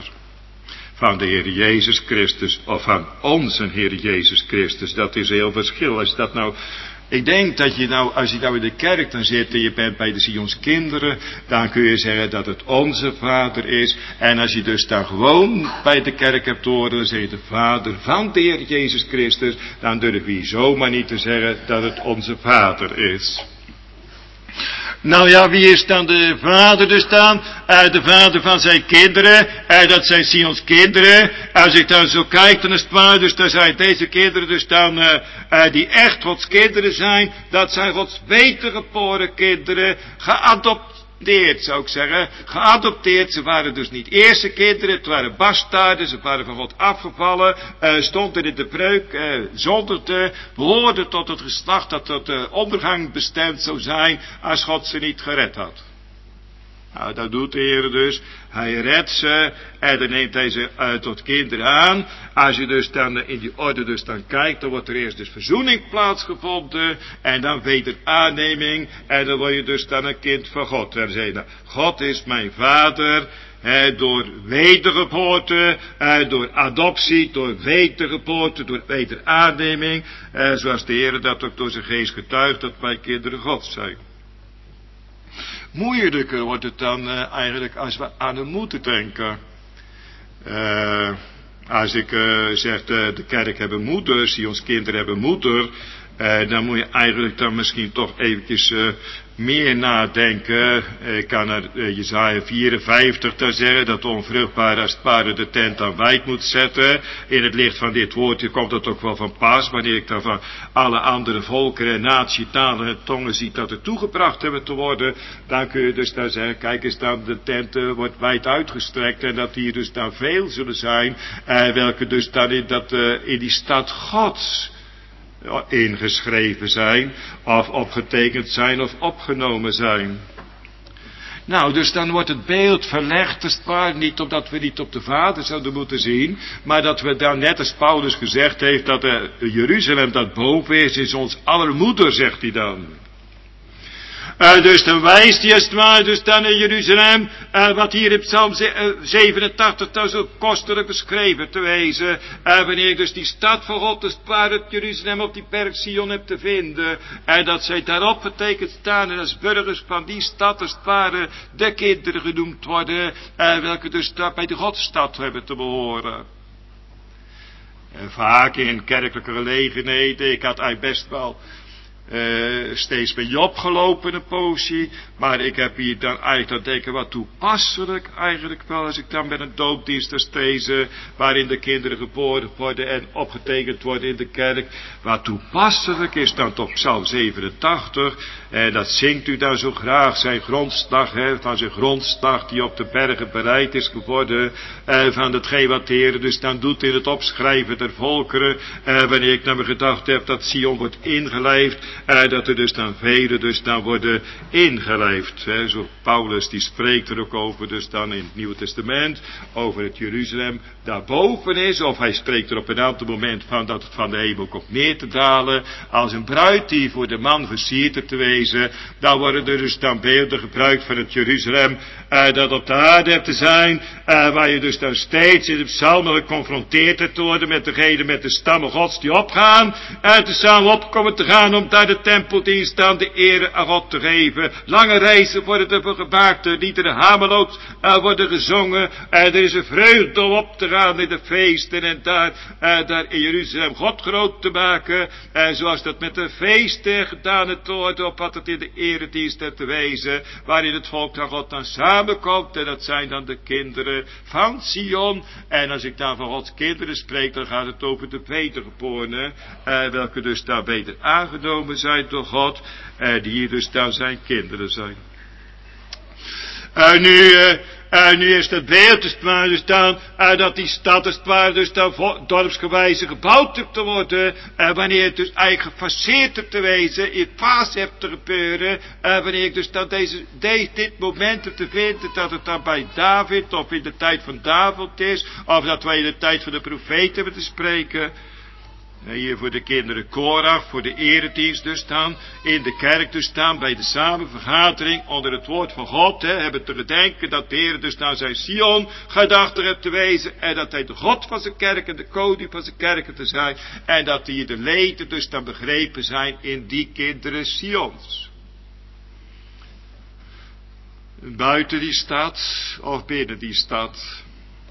van de Heer Jezus Christus, of van onze Heer Jezus Christus. Dat is heel verschil. Als dat nou, ik denk dat je nou, als je nou in de kerk dan zit en je bent bij de Sions kinderen, dan kun je zeggen dat het onze Vader is. En als je dus dan gewoon bij de kerk hebt horen, dan zeg je de Vader van de Heer Jezus Christus, dan durf je zomaar niet te zeggen dat het onze Vader is. Nou ja, wie is dan de vader dus dan? Uh, de vader van zijn kinderen. Uh, dat zijn Sions kinderen. Als ik dan zo kijk, dan is het waar. Dus dan zijn deze kinderen dus dan, uh, uh, die echt Gods kinderen zijn. Dat zijn Gods wedergeboren kinderen. Geadopteerd, zou ik zeggen. Geadopteerd. Ze waren dus niet eerste kinderen. Het waren bastaarden. Ze waren van God afgevallen. Uh, stond er in de preuk. Uh, zonder te behoorden tot het geslacht dat tot de ondergang bestemd zou zijn. Als God ze niet gered had. Nou, dat doet de Heer dus. Hij redt ze en dan neemt hij ze uh, tot kinderen aan. Als je dus dan in die orde dus dan kijkt, dan wordt er eerst dus verzoening plaatsgevonden en dan wederaanneming en dan word je dus dan een kind van God. En dan zeg je, nou, God is mijn vader. He, door wedergeboorte, eh, door adoptie, door wedergeboorte, door wederaanneming. Eh, zoals de Heer dat ook door zijn geest getuigt dat wij kinderen God zijn. Moeilijker wordt het dan uh, eigenlijk als we aan de moeder denken. Uh, als ik uh, zeg, uh, de kerk hebben moeders, die ons kinderen hebben moeder, uh, dan moet je eigenlijk dan misschien toch eventjes uh, meer nadenken. Ik kan naar uh, Jesaja vierenvijftig daar zeggen dat de onvruchtbare als het ware de tent aan wijd moet zetten. In het licht van dit woordje komt dat ook wel van pas, wanneer ik dan van alle andere volkeren, natie, talen en tongen ziet dat er toegebracht hebben te worden, dan kun je dus daar zeggen, kijk eens dan, de tent uh, wordt wijd uitgestrekt en dat hier dus dan veel zullen zijn, uh, welke dus dan in, dat, uh, in die stad Gods ingeschreven zijn, of opgetekend zijn, of opgenomen zijn. Nou, dus dan wordt het beeld verlegd, is het waar, niet omdat we niet op de Vader zouden moeten zien, maar dat we dan, net als Paulus gezegd heeft, dat uh, Jeruzalem dat boven is, is ons aller moeder, zegt hij dan. Uh, dus dan wijst hij als het ware dus dan in Jeruzalem, uh, wat hier in Psalm zevenentachtig dan zo kostelijk beschreven te wezen, uh, wanneer ik dus die stad van God, dus waar het Jeruzalem op die berg Sion heb te vinden, en uh, dat zij daarop getekend staan en als burgers van die stad als het ware de kinderen genoemd worden, uh, welke dus bij de Godstad hebben te behoren. En vaak in kerkelijke gelegenheden, ik had eigenlijk best wel Uh, steeds bij Job gelopen een poosje, maar ik heb hier dan eigenlijk dan denken wat toepasselijk eigenlijk wel, als ik dan bij een doopdienst als deze, waarin de kinderen geboren worden en opgetekend worden in de kerk, wat toepasselijk is dan toch Psalm zevenentachtig, en dat zingt u dan zo graag, zijn grondslag, hè, van zijn grondslag die op de bergen bereid is geworden, uh, van hetgeen wat de Heer dus dan doet in het opschrijven der volkeren, uh, wanneer ik naar me gedacht heb dat Sion wordt ingelijfd, Uh, dat er dus dan velen dus dan worden ingelijfd. Hè. Zo Paulus die spreekt er ook over dus dan in het Nieuwe Testament. Over het Jeruzalem daarboven is. Of hij spreekt er op een aantal momenten van dat het van de hemel komt neer te dalen. Als een bruid die voor de man versierd er te wezen. Dan worden er dus dan beelden gebruikt van het Jeruzalem. Uh, dat op de aarde hebt te zijn. Uh, waar je dus dan steeds in de psalmen geconfronteerd hebt te worden met degene met de stammen gods die opgaan. En te samen opkomen te gaan om daar de tempeldienst aan de ere aan God te geven. Lange reizen worden er gemaakt, de liederen hameloos uh, worden gezongen. En er is een vreugde om op te gaan in de feesten en daar, uh, daar in Jeruzalem God groot te maken. En zoals dat met de feesten gedaan het wordt, op wat het in de eredienst heeft te wezen, waarin het volk van God dan samenkomt. En dat zijn dan de kinderen van Sion. En als ik dan van Gods kinderen spreek, dan gaat het over de wedergeborenen, uh, welke dus daar beter aangenomen zijn door God, uh, die hier dus daar zijn kinderen zijn. Uh, nu, uh, uh, nu is het beeld dus maar dus dan, uh, dat die stad dus maar dus dan dorpsgewijze gebouwd hebt te worden, uh, wanneer het dus eigenlijk gefaseerd hebt te wezen, in fase hebt te gebeuren, uh, wanneer ik dus dan deze, deze, dit moment heb te vinden, dat het dan bij David, of in de tijd van David is, of dat wij in de tijd van de profeet hebben te spreken. Hier voor de kinderen Korach, voor de eredienst dus dan, in de kerk dus dan, bij de samenvergadering onder het woord van God, hè, hebben te gedenken dat de Heer dus dan zijn Sion gedachter heeft te wezen, en dat hij de God van zijn kerk en de koning van zijn kerken te zijn, en dat hier de leden dus dan begrepen zijn in die kinderen Sions. Buiten die stad, of binnen die stad.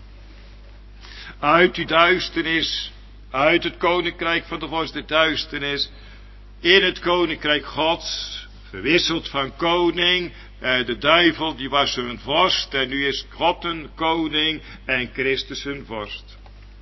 Uit die duisternis, uit het koninkrijk van de vorst der duisternis, in het koninkrijk Gods, verwisseld van koning, eh, de duivel die was hun vorst, en nu is God een koning en Christus hun vorst.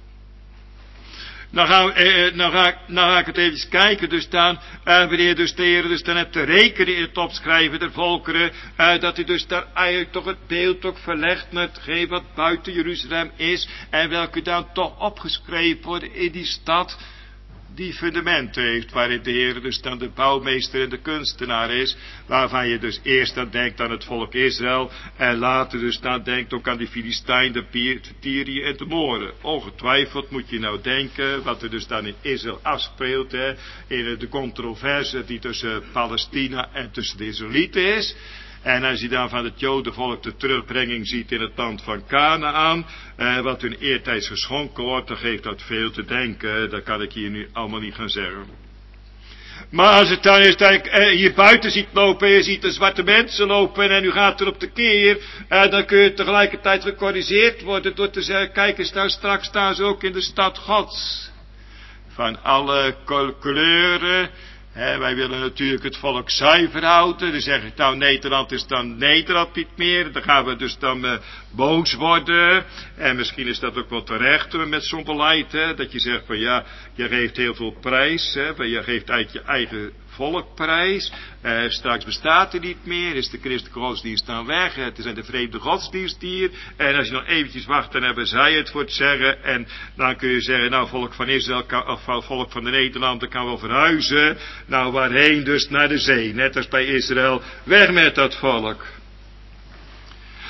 Nou ga, eh, nou, ga, nou ga ik het even kijken, dus dan, eh, wanneer dus de Heer dus dan hebt te rekenen in het opschrijven der volkeren, eh, dat hij dus daar eigenlijk toch het beeld ook verlegt met hetgeen wat buiten Jeruzalem is, en welke dan toch opgeschreven worden in die stad, die fundamenten heeft, waarin de Heer dus dan de bouwmeester en de kunstenaar is, waarvan je dus eerst dan denkt aan het volk Israël, en later dus dan denkt ook aan de Filistijn, de Tyrië en de Moren. Ongetwijfeld moet je nou denken, wat er dus dan in Israël afspeelt, hè, in de controverse die tussen Palestina en tussen de Israëlieten is. En als je dan van het Jodenvolk de terugbrenging ziet in het land van Kanaan, eh, wat hun eertijds geschonken wordt, dan geeft dat veel te denken. Dat kan ik hier nu allemaal niet gaan zeggen. Maar als het dan is dat ik eh, hier buiten ziet lopen, en je ziet de zwarte mensen lopen, en u gaat er op de keer, eh, dan kun je tegelijkertijd gecorrigeerd worden door te zeggen, kijk eens nou, straks staan ze ook in de stad Gods. Van alle kleuren. He, wij willen natuurlijk het volk zuiver houden. Dan zeg ik nou, Nederland is dan Nederland niet meer. Dan gaan we dus dan uh, boos worden. En misschien is dat ook wel terecht uh, met zo'n beleid. Hè, dat je zegt van ja, je geeft heel veel prijs. Hè, je geeft uit je eigen volk prijs. Uh, straks bestaat er niet meer. Is de christelijke godsdienst dan weg. Het zijn de vreemde godsdienst hier. En als je nog eventjes wacht, dan hebben zij het voor het zeggen. En dan kun je zeggen, nou, volk van Israël, kan, of volk van de Nederlanden kan wel verhuizen. Nou, waarheen? Dus naar de zee. Net als bij Israël. Weg met dat volk.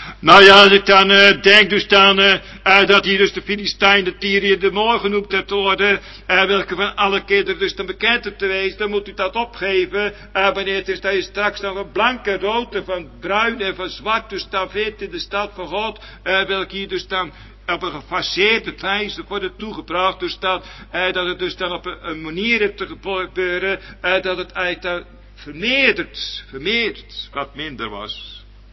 Nou ja, als ik dan uh, denk dus dan uh, uh, dat hier dus de Filistijn, de Tyrië, de Moor genoemd hebt worden, uh, welke van alle kinderen dus dan bekend hebt te wezen, dan moet u dat opgeven, uh, wanneer het is dat je straks nog een blanke, rood en van bruin en van zwart dus dan vindt in de stad van God, uh, welke hier dus dan op een gefaseerde wijze worden toegebracht, dus dat, uh, dat het dus dan op een, een manier heeft te gebeuren, uh, dat het eigenlijk dan vermeerderd, vermeerderd, wat minder was.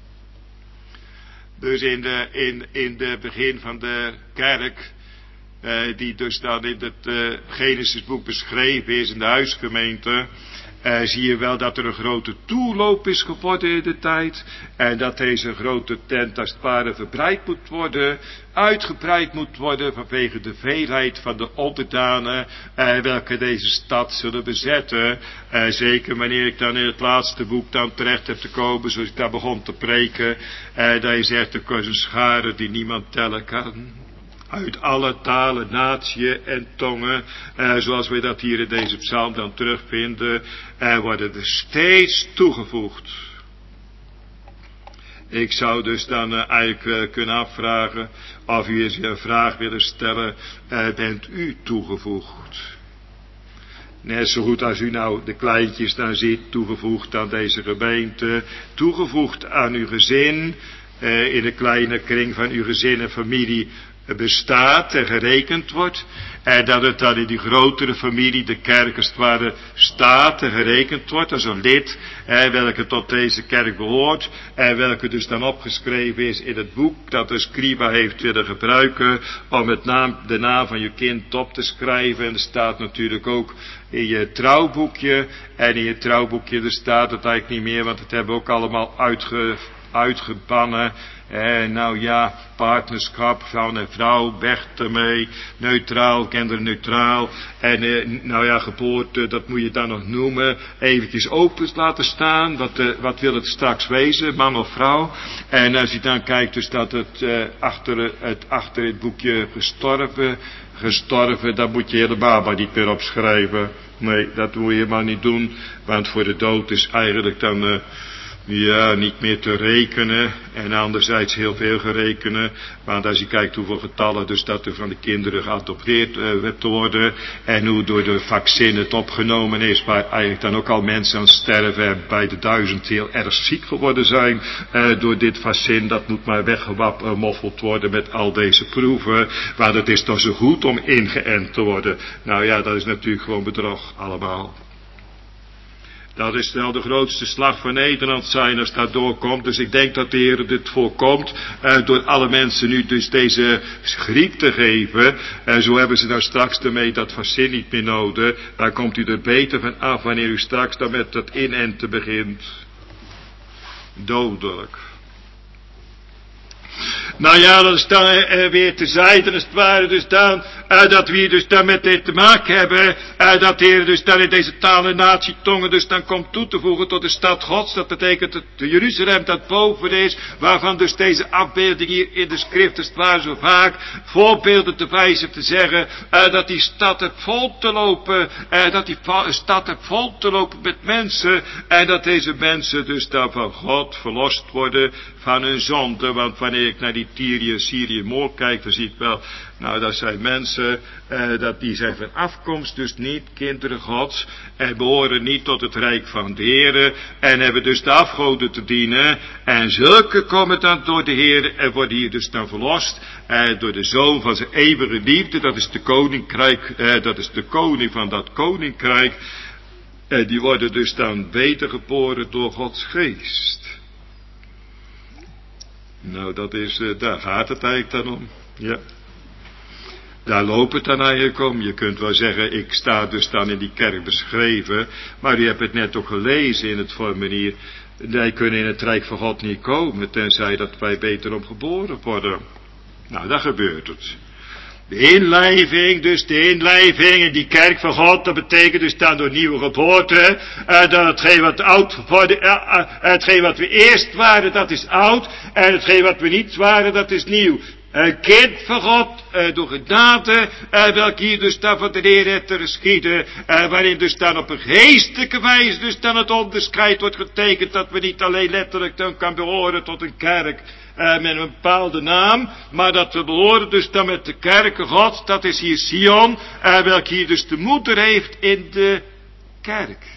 Dus in de, in, in de begin van de kerk, eh, die dus dan in het eh, Genesisboek beschreven is in de huisgemeente, eh, zie je wel dat er een grote toeloop is geworden in de tijd. En dat deze grote tent als het ware verbreid moet worden, uitgebreid moet worden vanwege de veelheid van de onderdanen, eh, welke deze stad zullen bezetten. Eh, zeker wanneer ik dan in het laatste boek dan terecht heb te komen, zoals ik daar begon te preken, eh, dat je zegt, er is een schare die niemand tellen kan. Uit alle talen, natieën en tongen, eh, zoals we dat hier in deze psalm dan terugvinden, eh, worden er steeds toegevoegd. Ik zou dus dan uh, eigenlijk uh, kunnen afvragen of u eens een vraag willen stellen, uh, bent u toegevoegd? Net zo goed als u nou de kleintjes dan ziet, toegevoegd aan deze gemeente, toegevoegd aan uw gezin, uh, in de kleine kring van uw gezin en familie bestaat en gerekend wordt, en dat het dan in die grotere familie, de kerk als het ware, staat en gerekend wordt als een lid, eh, welke tot deze kerk behoort, en welke dus dan opgeschreven is in het boek dat de scriba heeft willen gebruiken om het naam, de naam van je kind op te schrijven. En er staat natuurlijk ook in je trouwboekje, en in je trouwboekje er staat het eigenlijk niet meer, want het hebben we ook allemaal uitge, uitgebannen. Eh, nou ja, partnerschap, man en vrouw, weg ermee, neutraal, genderneutraal. En eh, nou ja, geboorte, dat moet je dan nog noemen. Eventjes open laten staan, wat, eh, wat wil het straks wezen, man of vrouw. En als je dan kijkt, dus dat het, eh, achter, het achter het boekje gestorven, gestorven, dan moet je helemaal maar niet meer opschrijven. Nee, dat moet je maar niet doen, want voor de dood is eigenlijk dan... Uh, Ja, niet meer te rekenen en anderzijds heel veel gerekenen, want als je kijkt hoeveel getallen dus dat er van de kinderen geadopteerd uh, werd te worden en hoe door de vaccin het opgenomen is, waar eigenlijk dan ook al mensen aan sterven en bij de duizend heel erg ziek geworden zijn uh, door dit vaccin, dat moet maar weggemoffeld worden met al deze proeven, want het is toch zo goed om ingeënt te worden. Nou ja, dat is natuurlijk gewoon bedrog allemaal. Dat is wel de grootste slag van Nederland zijn als dat doorkomt. Dus ik denk dat de Heer dit voorkomt. Uh, door alle mensen nu dus deze griep te geven. En uh, zo hebben ze nou straks ermee dat vaccin niet meer nodig. Daar komt u er beter van af wanneer u straks dan met dat inenten begint. Dodelijk. Nou ja, dat is dan uh, weer terzijde, als het ware, dus dan, uh, dat we hier dus dan met dit te maken hebben, uh, dat de Heer dus dan in deze taal en natietongen dus dan komt toe te voegen tot de stad Gods, dat betekent het Jeruzalem dat boven is, waarvan dus deze afbeelding hier in de schrift, als het ware zo vaak, voorbeelden te wijzen te zeggen, uh, dat die stad heeft vol te lopen, uh, dat die stad heeft vol te lopen met mensen, en dat deze mensen dus dan van God verlost worden van hun zonde, want wanneer ik naar die Tyrië, Syrië, Moor kijk, dan zie ik wel, nou dat zijn mensen, eh, dat die zijn van afkomst, dus niet kinderen Gods, en behoren niet tot het rijk van de Heere, en hebben dus de afgoden te dienen, en zulke komen dan door de Heere, en worden hier dus dan verlost, eh, door de Zoon van zijn eeuwige liefde, dat is de koninkrijk, eh, dat is de koning van dat koninkrijk, en die worden dus dan wedergeboren door Gods geest. Nou, dat is, uh, daar gaat het eigenlijk dan om. Ja. Daar loopt het dan eigenlijk om. Je kunt wel zeggen, ik sta dus dan in die kerk beschreven, maar u hebt het net ook gelezen in het formulier. Wij kunnen in het rijk van God niet komen, tenzij dat wij beter om geboren worden. Nou, dat gebeurt het. De inlijving, dus de inlijving in die kerk van God, dat betekent dus dan door nieuwe geboorte, uh, dat hetgeen wat oud worden, uh, uh, hetgeen wat we eerst waren, dat is oud, en hetgeen wat we niet waren, dat is nieuw. Een kind van God, uh, door genade, uh, welke hier dus dan van de Heer heeft te geschieden, uh, waarin dus dan op een geestelijke wijze dus dan het onderscheid wordt getekend, dat we niet alleen letterlijk dan kan behoren tot een kerk, uh, met een bepaalde naam, maar dat we behoren dus dan met de kerken Gods, dat is hier Sion, uh, welke hier dus de moeder heeft in de kerk.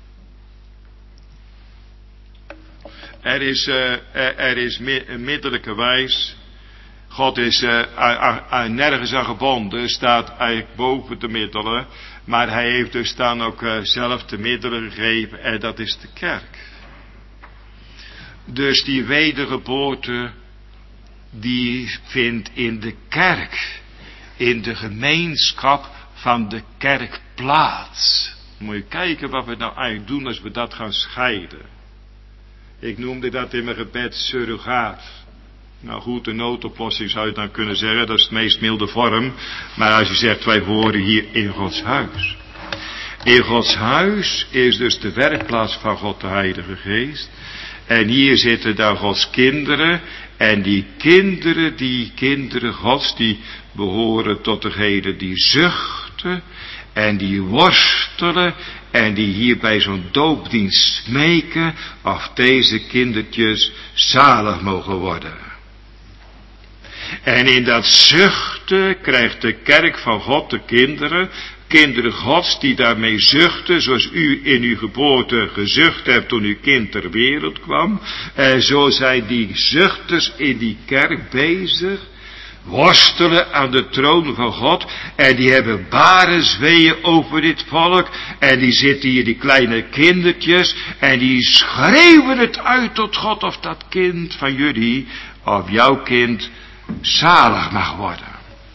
Er is, uh, er, er is mi- middelijke wijs. God is uh, a, a, nergens aan gebonden, staat eigenlijk boven de middelen. Maar hij heeft dus dan ook uh, zelf de middelen gegeven en dat is de kerk. Dus die wedergeboorte, die vindt in de kerk, in de gemeenschap van de kerk plaats. Moet je kijken wat we nou eigenlijk doen als we dat gaan scheiden. Ik noemde dat in mijn gebed surrogaat. Nou goed, de noodoplossing zou je dan kunnen zeggen, dat is de meest milde vorm. Maar als je zegt, wij horen hier in Gods huis. In Gods huis is dus de werkplaats van God de Heilige Geest. En hier zitten dan Gods kinderen. En die kinderen, die kinderen Gods, die behoren tot degenen die zuchten. En die worstelen. En die hier bij zo'n doopdienst smeken. Of deze kindertjes zalig mogen worden. En in dat zuchten krijgt de kerk van God de kinderen. Kinderen Gods die daarmee zuchten, zoals u in uw geboorte gezucht hebt toen uw kind ter wereld kwam. En zo zijn die zuchters in die kerk bezig, worstelen aan de troon van God. En die hebben barensweeën over dit volk. En die zitten hier, die kleine kindertjes. En die schreeuwen het uit tot God of dat kind van jullie, of jouw kind, zalig mag worden.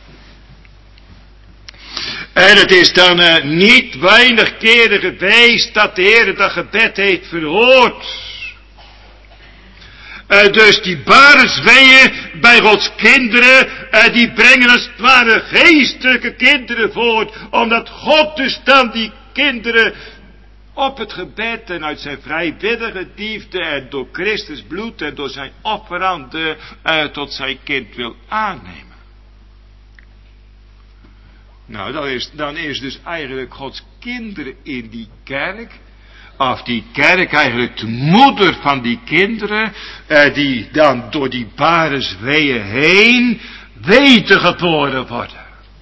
En het is dan uh, niet weinig keren geweest dat de Heer dat gebed heeft verhoord. Uh, dus die barensweeën bij Gods kinderen, uh, die brengen als het ware geestelijke kinderen voort. Omdat God dus dan die kinderen op het gebed en uit zijn vrijwillige liefde en door Christus bloed en door zijn offeranden uh, tot zijn kind wil aannemen. Nou, dan is, dan is dus eigenlijk Gods kinderen in die kerk, of die kerk eigenlijk de moeder van die kinderen, uh, die dan door die barensweeën heen wedergeboren worden.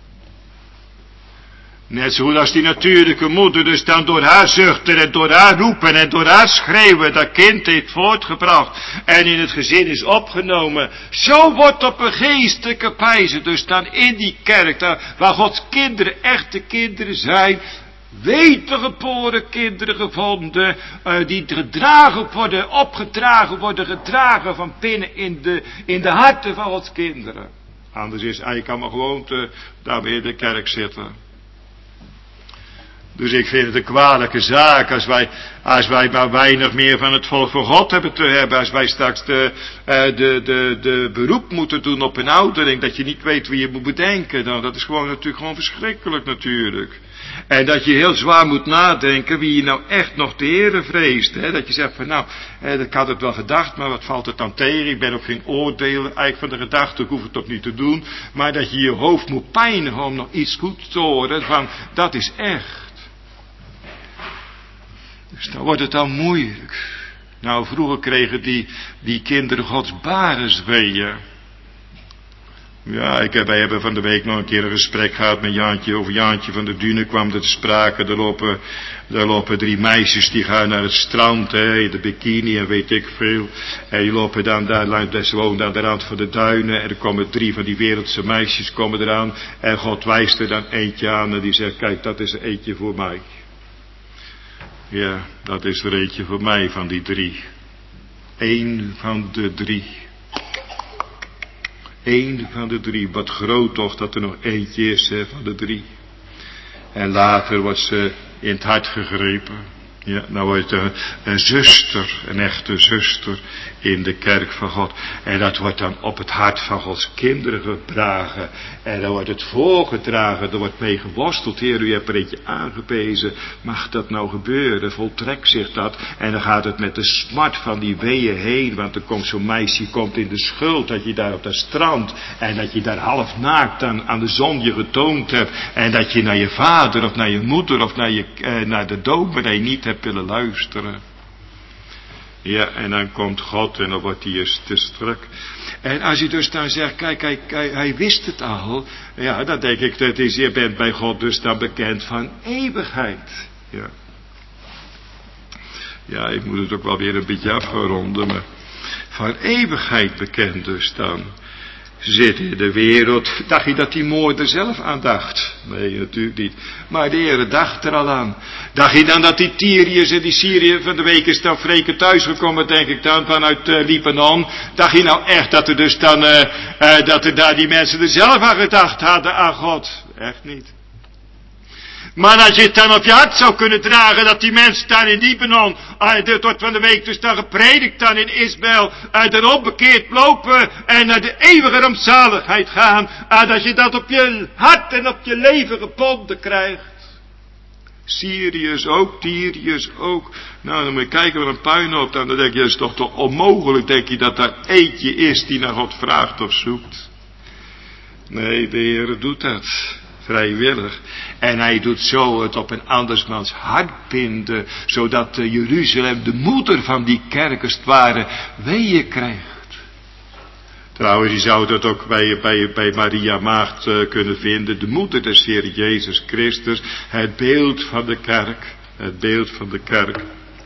Net zoals als die natuurlijke moeder dus dan door haar zuchten en door haar roepen en door haar schreeuwen dat kind heeft voortgebracht en in het gezin is opgenomen. Zo wordt op een geestelijke wijze dus dan in die kerk, daar, waar Gods kinderen echte kinderen zijn, wedergeboren kinderen gevonden, uh, die gedragen worden, opgedragen worden, gedragen van binnen in de, in de harten van Gods kinderen. Anders is eigenlijk allemaal gewoonte daar weer in de kerk zitten. Dus ik vind het een kwalijke zaak als wij, als wij maar weinig meer van het volk van God hebben te hebben. Als wij straks de, de, de, de beroep moeten doen op een oudering, dat je niet weet wie je moet bedenken. Nou, dat is gewoon natuurlijk gewoon verschrikkelijk natuurlijk. En dat je heel zwaar moet nadenken wie je nou echt nog de Heere vreest. Hè? Dat je zegt van nou, eh, ik had het wel gedacht, maar wat valt het dan tegen? Ik ben ook geen oordeel eigenlijk van de gedachte, ik hoef het toch niet te doen. Maar dat je je hoofd moet pijnigen om nog iets goed te horen van, dat is echt. Dus dan wordt het dan moeilijk. Nou, vroeger kregen die, die kinderen Gods barensweeën. Ja, ik heb, wij hebben van de week nog een keer een gesprek gehad met Jaantje, over Jaantje van der Dunen kwam er te sprake. Daar lopen, daar lopen drie meisjes die gaan naar het strand, hè, in de bikini en weet ik veel. En die lopen dan daar, ze wonen aan de rand van de duinen en er komen drie van die wereldse meisjes komen eraan. En God wijst er dan eentje aan en die zegt, kijk, dat is er eentje voor mij. Ja, dat is er eentje voor mij van die drie. Eén van de drie. Eén van de drie. Wat groot toch dat er nog eentje is hè, van de drie. En later wordt ze in het hart gegrepen. Ja, nou wordt het een, een zuster, een echte zuster in de kerk van God. En dat wordt dan op het hart van Gods kinderen gedragen. En dan wordt het voorgedragen, er wordt mee geworsteld. Heer, u hebt er eentje aangewezen. Mag dat nou gebeuren? Voltrekt zich dat? En dan gaat het met de smart van die weeën heen. Want er komt zo'n meisje komt in de schuld. Dat je daar op dat strand. En dat je daar half naakt aan, aan de zon je getoond hebt. En dat je naar je vader of naar je moeder of naar, je, eh, naar de dominee niet hebt willen luisteren. Ja, en dan komt God en dan wordt hij eens te strak. En als je dus dan zegt, kijk, hij, hij, hij wist het al. Ja, dan denk ik, dat is, je bent bij God dus dan bekend van eeuwigheid. Ja. Ja, ik moet het ook wel weer een beetje afronden, maar van eeuwigheid bekend dus dan. Ze zitten in de wereld. Dacht je dat die moorder zelf aan dacht? Nee, natuurlijk niet. Maar de Heer dacht er al aan. Dacht je dan dat die Tyriërs en die Syriërs van de week is dan vreken thuisgekomen, denk ik dan, vanuit uh, Libanon. Dacht je nou echt dat er dus dan, uh, uh, dat er daar die mensen er zelf aan gedacht hadden aan God? Echt niet. Maar als je het dan op je hart zou kunnen dragen, dat die mensen daar in Libanon, uh, dit wordt van de week dus dan gepredikt dan in Ismaël, uh, erop bekeerd lopen en naar de eeuwige rampzaligheid gaan, uh, dat je dat op je hart en op je leven gebonden krijgt. Syriërs ook, Tyriërs ook. Nou, dan moet je kijken wat een puinhoop dan, dan denk je, dat is toch toch onmogelijk, denk je, dat daar eentje is die naar God vraagt of zoekt. Nee, de Heer doet dat. Vrijwillig. En hij doet zo het op een andersmans hart binden, zodat uh, Jeruzalem, de moeder van die kerk, als het ware, weeën krijgt. Trouwens, je zou dat ook bij, bij, bij Maria Maagd uh, kunnen vinden, de moeder des Heer Jezus Christus, het beeld van de kerk, het beeld van de kerk.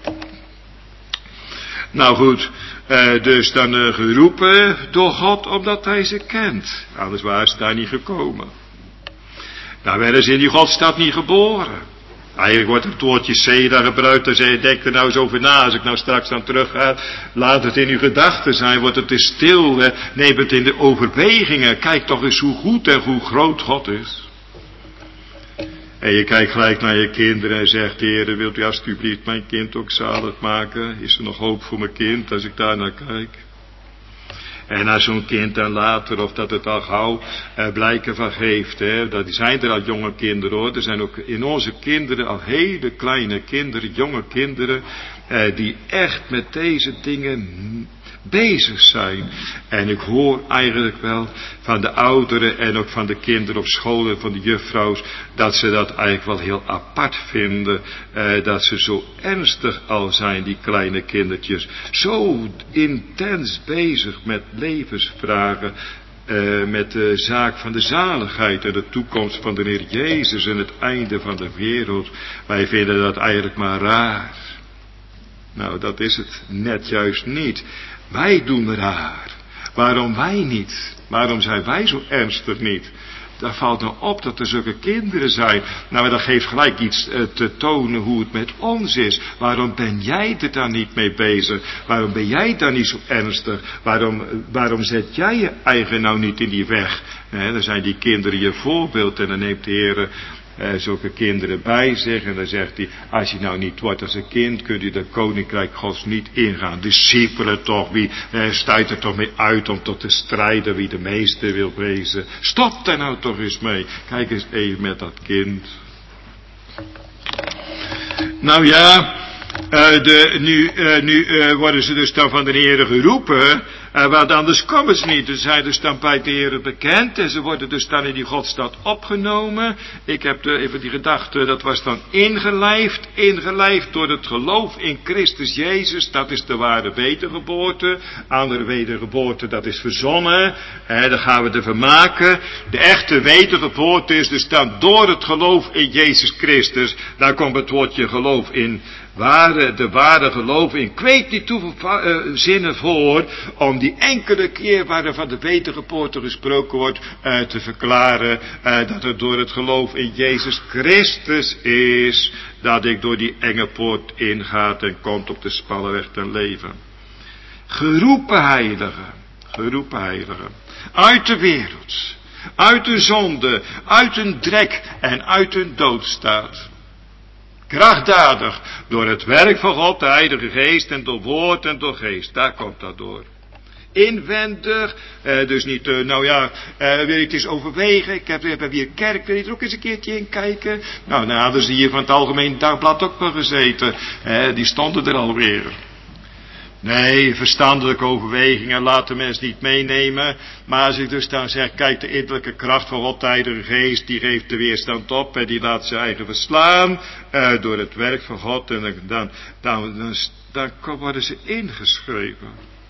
Nou goed, uh, dus dan uh, geroepen door God, omdat hij ze kent. Anders waren ze daar niet gekomen. Nou werden ze in die Godstad niet geboren. Eigenlijk wordt het woordje Seda gebruikt. En zij denkt er nou eens over na. Als ik nou straks dan terug ga. Laat het in uw gedachten zijn. Wordt het eens stil. Hè. Neem het in de overwegingen. Kijk toch eens hoe goed en hoe groot God is. En je kijkt gelijk naar je kinderen en zegt, Heer, wilt u alsjeblieft mijn kind ook zalig maken? Is er nog hoop voor mijn kind als ik daar naar kijk? En als zo'n kind dan later, of dat het al gauw eh, blijken van geeft, hè, dat zijn er al jonge kinderen hoor. Er zijn ook in onze kinderen al hele kleine kinderen, jonge kinderen, eh, die echt met deze dingen bezig zijn. En ik hoor eigenlijk wel van de ouderen en ook van de kinderen op school en van de juffrouws, dat ze dat eigenlijk wel heel apart vinden, eh, dat ze zo ernstig al zijn, die kleine kindertjes, zo intens bezig met levensvragen, uh, met de zaak van de zaligheid en de toekomst van de Heer Jezus en het einde van de wereld. Wij vinden dat eigenlijk maar raar. Nou, dat is het net juist niet. Wij doen raar. Waarom wij niet? Waarom zijn wij zo ernstig niet? Daar valt nou op dat er zulke kinderen zijn. Nou, dat geeft gelijk iets uh, te tonen hoe het met ons is. Waarom ben jij er dan niet mee bezig? Waarom ben jij dan niet zo ernstig? Waarom, uh, waarom zet jij je eigen nou niet in die weg? Eh, dan zijn die kinderen je voorbeeld en dan neemt de Heer Uh, zulke kinderen bij zich en dan zegt hij, als je nou niet wordt als een kind, kunt u dat koninkrijk Gods niet ingaan. Discipelen toch, wie uh, stuit er toch mee uit om tot te strijden wie de meeste wil wezen. Stop daar nou toch eens mee. Kijk eens even met dat kind. Nou ja, uh, de, nu, uh, nu uh, worden ze dus dan van de Heer geroepen. Uh, want anders komen ze niet. Ze zijn dus dan bij de Heer bekend. En ze worden dus dan in die Godstad opgenomen. Ik heb de, even die gedachte, dat was dan ingelijfd. Ingelijfd door het geloof in Christus Jezus. Dat is de ware wedergeboorte. Andere wedergeboorte, dat is verzonnen. He, daar gaan we ervan maken. De echte wedergeboorte is dus dan door het geloof in Jezus Christus. Daar komt het woordje geloof in. Ware, de ware geloof in. Ik weet niet hoeveel uh, zinnen voor om die enkele keer waar er van de wedergeboorte gesproken wordt uh, te verklaren uh, dat het door het geloof in Jezus Christus is dat ik door die enge poort ingaat en komt op de smalle weg ten leven. Geroepen heiligen, geroepen heiligen, uit de wereld, uit de zonde, uit een drek en uit een doodstaat. Krachtdadig, door het werk van God, de Heilige Geest, en door woord en door geest. Daar komt dat door. Inwendig, eh, dus niet, uh, nou ja, uh, wil je het eens overwegen. Ik heb, heb hier kerk, wil je er ook eens een keertje in kijken? Nou, nou hadden ze hier van het Algemeen Dagblad ook wel gezeten. Eh, die stonden er alweer. Nee, verstandelijke overwegingen laat de mens niet meenemen. Maar als ik dus dan zeg, kijk, de innerlijke kracht van God, de Heilige Geest, die geeft de weerstand op en die laat zijn eigen verslaan uh, door het werk van God. En dan, dan, dan, dan, dan worden ze ingeschreven.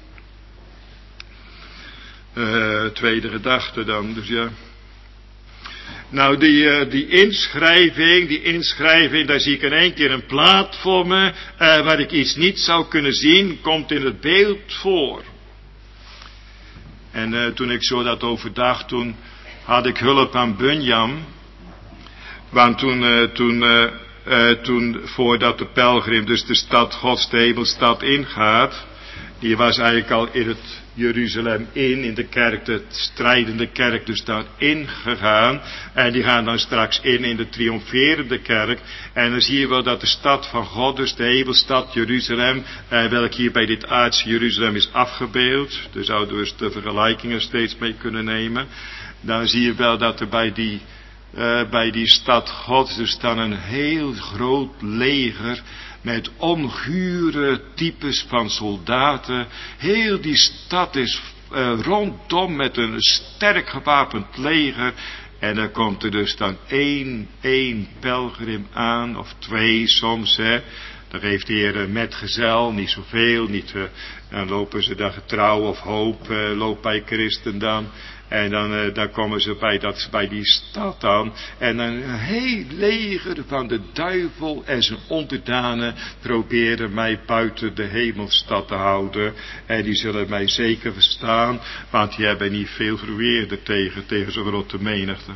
Uh, tweede gedachte dan, dus ja. Nou, die, uh, die inschrijving, die inschrijving, daar zie ik in één keer een plaat voor me, uh, waar ik iets niet zou kunnen zien, komt in het beeld voor. En uh, toen ik zo dat overdacht, toen had ik hulp aan Bunyan. Want toen, uh, toen, uh, uh, toen, voordat de pelgrim dus de stad Gods, de hemelstad ingaat, die was eigenlijk al in het Jeruzalem in, in de kerk, de strijdende kerk dus daar ingegaan. En die gaan dan straks in, in de triomferende kerk. En dan zie je wel dat de stad van God, dus de hemelstad Jeruzalem, eh, welk hier bij dit aardse Jeruzalem is afgebeeld. Daar zouden we dus de vergelijkingen steeds mee kunnen nemen. Dan zie je wel dat er bij die, uh, bij die stad God dus dan een heel groot leger met ongure types van soldaten. Heel die stad is uh, rondom met een sterk gewapend leger. En dan komt er dus dan één, één pelgrim aan, of twee soms, hè. Dan geeft de Heer een metgezel, niet zoveel, niet, uh, dan lopen ze dan getrouw of hoop, uh, loopt bij christen dan. En dan, uh, dan komen ze bij, dat, bij die stad aan. En dan een heel leger van de duivel en zijn onderdanen proberen mij buiten de hemelstad te houden. En die zullen mij zeker verstaan, want die hebben niet veel verweer er tegen, tegen zo'n grote menigte.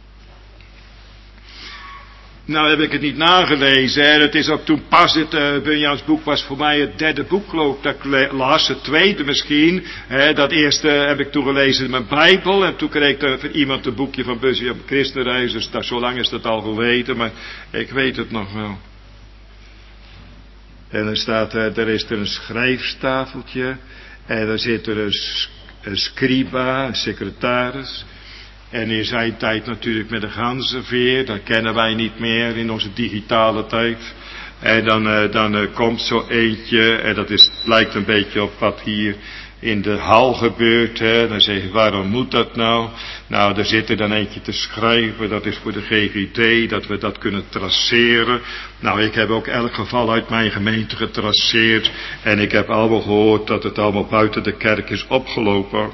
Nou heb ik het niet nagelezen, hè. Het is ook toen pas het, uh, Bunyan's boek was voor mij het derde boek geloof dat ik las, het tweede misschien. Hè. Dat eerste heb ik toen gelezen in mijn Bijbel en toen kreeg ik uh, van iemand een boekje van Bunyan Christenreis, dus dat, zo lang is dat al geweten, maar ik weet het nog wel. En er staat, uh, er is er een schrijfstafeltje en er zit er een, een scriba, een secretaris. En in zijn tijd natuurlijk met een ganzenveer, dat kennen wij niet meer in onze digitale tijd. En dan, uh, dan uh, komt zo eentje, en dat is, lijkt een beetje op wat hier in de hal gebeurt. Hè. Dan zeg je, waarom moet dat nou? Nou, er zit er dan eentje te schrijven, dat is voor de G G D, dat we dat kunnen traceren. Nou, ik heb ook elk geval uit mijn gemeente getraceerd. En ik heb allemaal gehoord dat het allemaal buiten de kerk is opgelopen.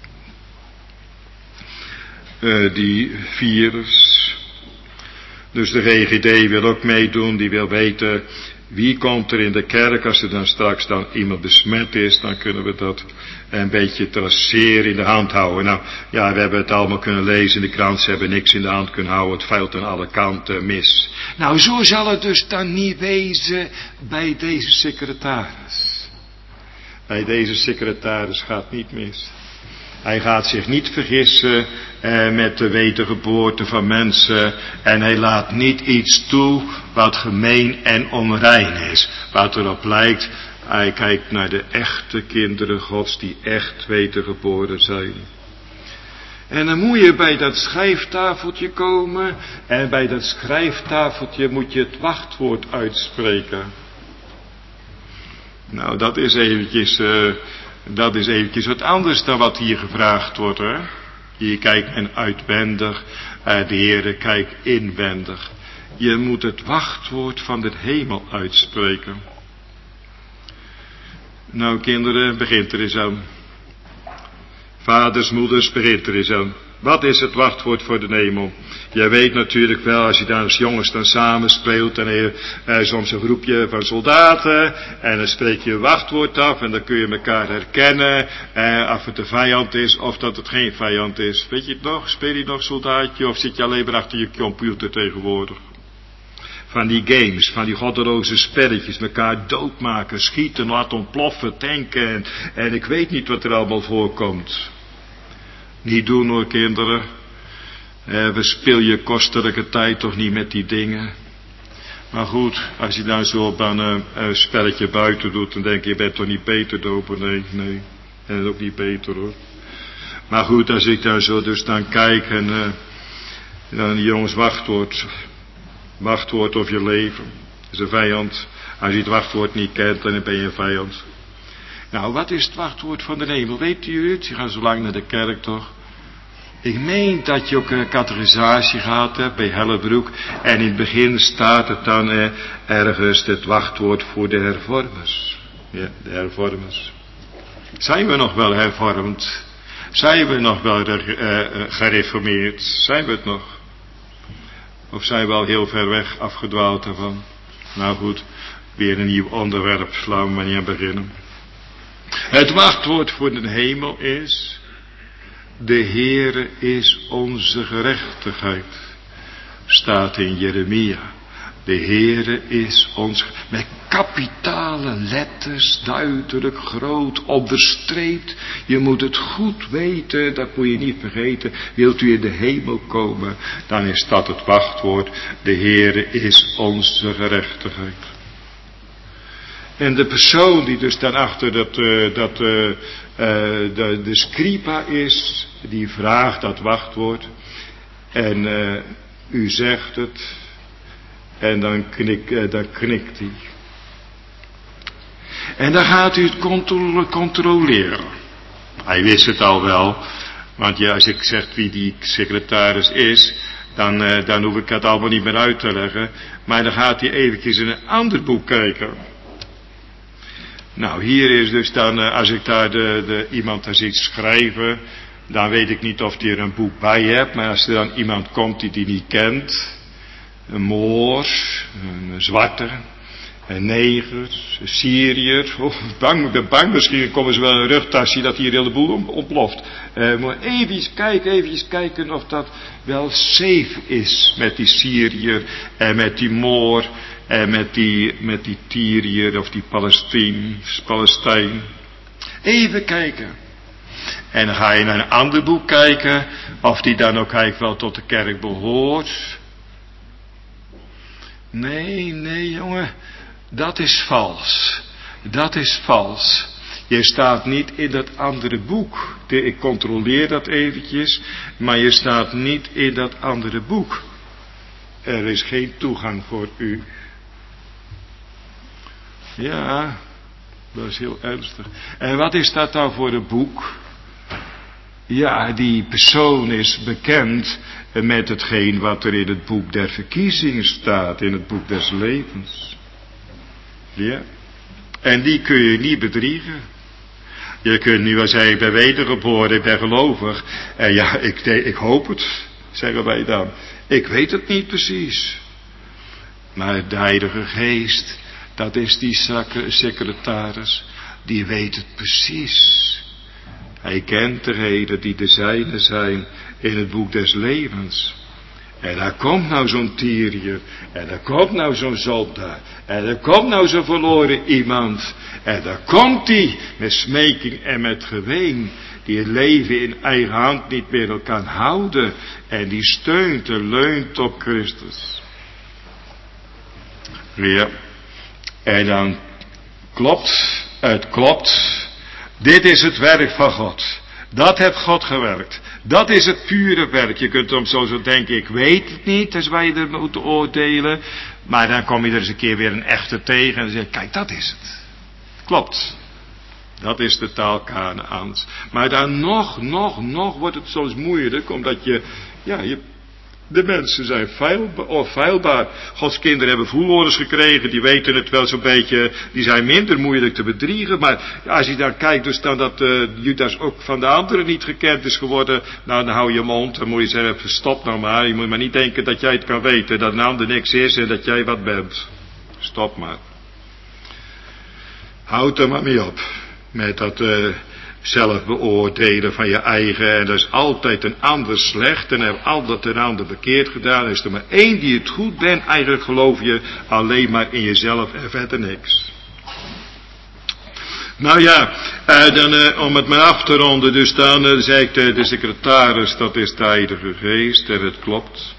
Uh, die virus. Dus de G G D wil ook meedoen, die wil weten wie komt er in de kerk. Als er dan straks dan iemand besmet is, dan kunnen we dat een beetje traceren, in de hand houden. Nou, ja, we hebben het allemaal kunnen lezen in de krant, ze hebben niks in de hand kunnen houden, het veilt aan alle kanten mis. Nou, zo zal het dus dan niet wezen bij deze secretaris. Bij deze secretaris gaat niet mis. Hij gaat zich niet vergissen eh, met de wedergeboorte van mensen. En hij laat niet iets toe wat gemeen en onrein is. Wat erop lijkt, hij kijkt naar de echte kinderen Gods die echt wedergeboren zijn. En dan moet je bij dat schrijftafeltje komen. En bij dat schrijftafeltje moet je het wachtwoord uitspreken. Nou, dat is eventjes... Uh, Dat is eventjes wat anders dan wat hier gevraagd wordt, hè. Hier kijkt men uitwendig, uh, de Heere kijkt inwendig. Je moet het wachtwoord van de hemel uitspreken. Nou kinderen, begint er eens aan. Vaders, moeders, begint er eens aan. Wat is het wachtwoord voor de hemel? Jij weet natuurlijk wel, als je daar als jongens dan samen speelt, dan heb je eh, soms een groepje van soldaten, en dan spreek je een wachtwoord af, en dan kun je elkaar herkennen, eh, of het een vijand is, of dat het geen vijand is. Weet je het nog? Speel je nog soldaatje, of zit je alleen maar achter je computer tegenwoordig? Van die games, van die goddeloze spelletjes, elkaar doodmaken, schieten, laten ontploffen, tanken, en, en ik weet niet wat er allemaal voorkomt. Niet doen hoor kinderen. Eh, we speel je kostelijke tijd toch niet met die dingen. Maar goed, als je dan zo op een, een spelletje buiten doet, dan denk je, je bent toch niet beter dopen? Nee, nee. En dat is ook niet beter hoor. Maar goed, als ik daar zo dus dan kijk en uh, dan die jongens wachtwoord. Wachtwoord of je leven. Dat is een vijand. Als je het wachtwoord niet kent, dan ben je een vijand. Nou, wat is het wachtwoord van de hemel? Weet u het? Je gaat zo lang naar de kerk toch? Ik meen dat je ook een catechisatie gehad hebt bij Hellebroek. En in het begin staat het dan eh, ergens het wachtwoord voor de hervormers. Ja, de hervormers. Zijn we nog wel hervormd? Zijn we nog wel uh, gereformeerd? Zijn we het nog? Of zijn we al heel ver weg afgedwaald daarvan? Nou goed, weer een nieuw onderwerp. Laten we maar niet aan beginnen. Het wachtwoord voor de hemel is: de Heere is onze gerechtigheid. Staat in Jeremia. De Heere is ons, met kapitale letters, duidelijk, groot, onderstreept. Je moet het goed weten, dat moet je niet vergeten. Wilt u in de hemel komen, dan is dat het wachtwoord. De Heere is onze gerechtigheid. En de persoon die dus dan achter dat, uh, dat uh, uh, de, de scriba is, die vraagt dat wachtwoord. En uh, u zegt het. En dan, knik, uh, dan knikt hij. En dan gaat u het contro- controleren. Hij wist het al wel. Want ja, als ik zeg wie die secretaris is, dan, uh, dan hoef ik het allemaal niet meer uit te leggen. Maar dan gaat hij eventjes in een ander boek kijken. Nou, hier is dus dan, uh, als ik daar de, de, iemand daar ziet schrijven, dan weet ik niet of hij er een boek bij hebt. Maar als er dan iemand komt die die niet kent, een Moor, een zwarte, een neger, een Syriër. Oh, bang, ik ben bang, misschien komen ze wel een rugtasje dat hier de hele boel ontploft. Uh, maar even kijken, even kijken of dat wel safe is met die Syriër en met die Moor en met die, met die Tyriër of die Palestijn, Palestijn. Even kijken. En dan ga je naar een ander boek kijken of die dan ook eigenlijk wel tot de kerk behoort. Nee, nee jongen, dat is vals. Dat is vals. Je staat niet in dat andere boek. Ik controleer dat eventjes, maar je staat niet in dat andere boek. Er is geen toegang voor u. Ja, dat is heel ernstig. En wat is dat nou voor een boek? Ja, die persoon is bekend met hetgeen wat er in het boek der verkiezingen staat, in het boek des levens. Ja. En die kun je niet bedriegen. Je kunt nu wel zeggen, ik ben wedergeboren, ik ben gelovig. En ja, ik, ik hoop het, zeggen wij dan. Ik weet het niet precies. Maar de Heilige Geest, dat is die secretaris, die weet het precies. Hij kent degenen die de zijne zijn in het boek des levens. En daar komt nou zo'n Tyriër. En daar komt nou zo'n zondaar. En daar komt nou zo'n verloren iemand. En daar komt hij met smeking en met geween. Die het leven in eigen hand niet meer kan houden. En die steunt en leunt op Christus. Ja. En dan klopt, het klopt. Dit is het werk van God. Dat heeft God gewerkt. Dat is het pure werk. Je kunt hem zo zo denken, ik weet het niet, dus wij er moeten oordelen. Maar dan kom je er eens een keer weer een echte tegen en dan zeg je, kijk, dat is het. Klopt. Dat is de taal Kanaans. Maar dan nog, nog, nog wordt het soms moeilijk, omdat je, ja, je, de mensen zijn feilbaar, of feilbaar. Gods kinderen hebben voelwoorders gekregen, die weten het wel zo'n beetje, die zijn minder moeilijk te bedriegen. Maar ja, als je dan kijkt, dus dan dat uh, Judas ook van de anderen niet gekend is geworden, nou dan hou je mond, dan moet je zeggen, stop nou maar. Je moet maar niet denken dat jij het kan weten, dat een ander niks is en dat jij wat bent. Stop maar. Houd er maar mee op, met dat uh, zelf beoordelen van je eigen. En dat is altijd een ander slecht. En heeft altijd een ander verkeerd gedaan. Er is er maar één die het goed bent. Eigenlijk geloof je alleen maar in jezelf en verder niks. Nou ja, uh, dan, uh, om het maar af te ronden. Dus dan uh, zei ik de, de secretaris, dat is de Heilige Geest. En het klopt.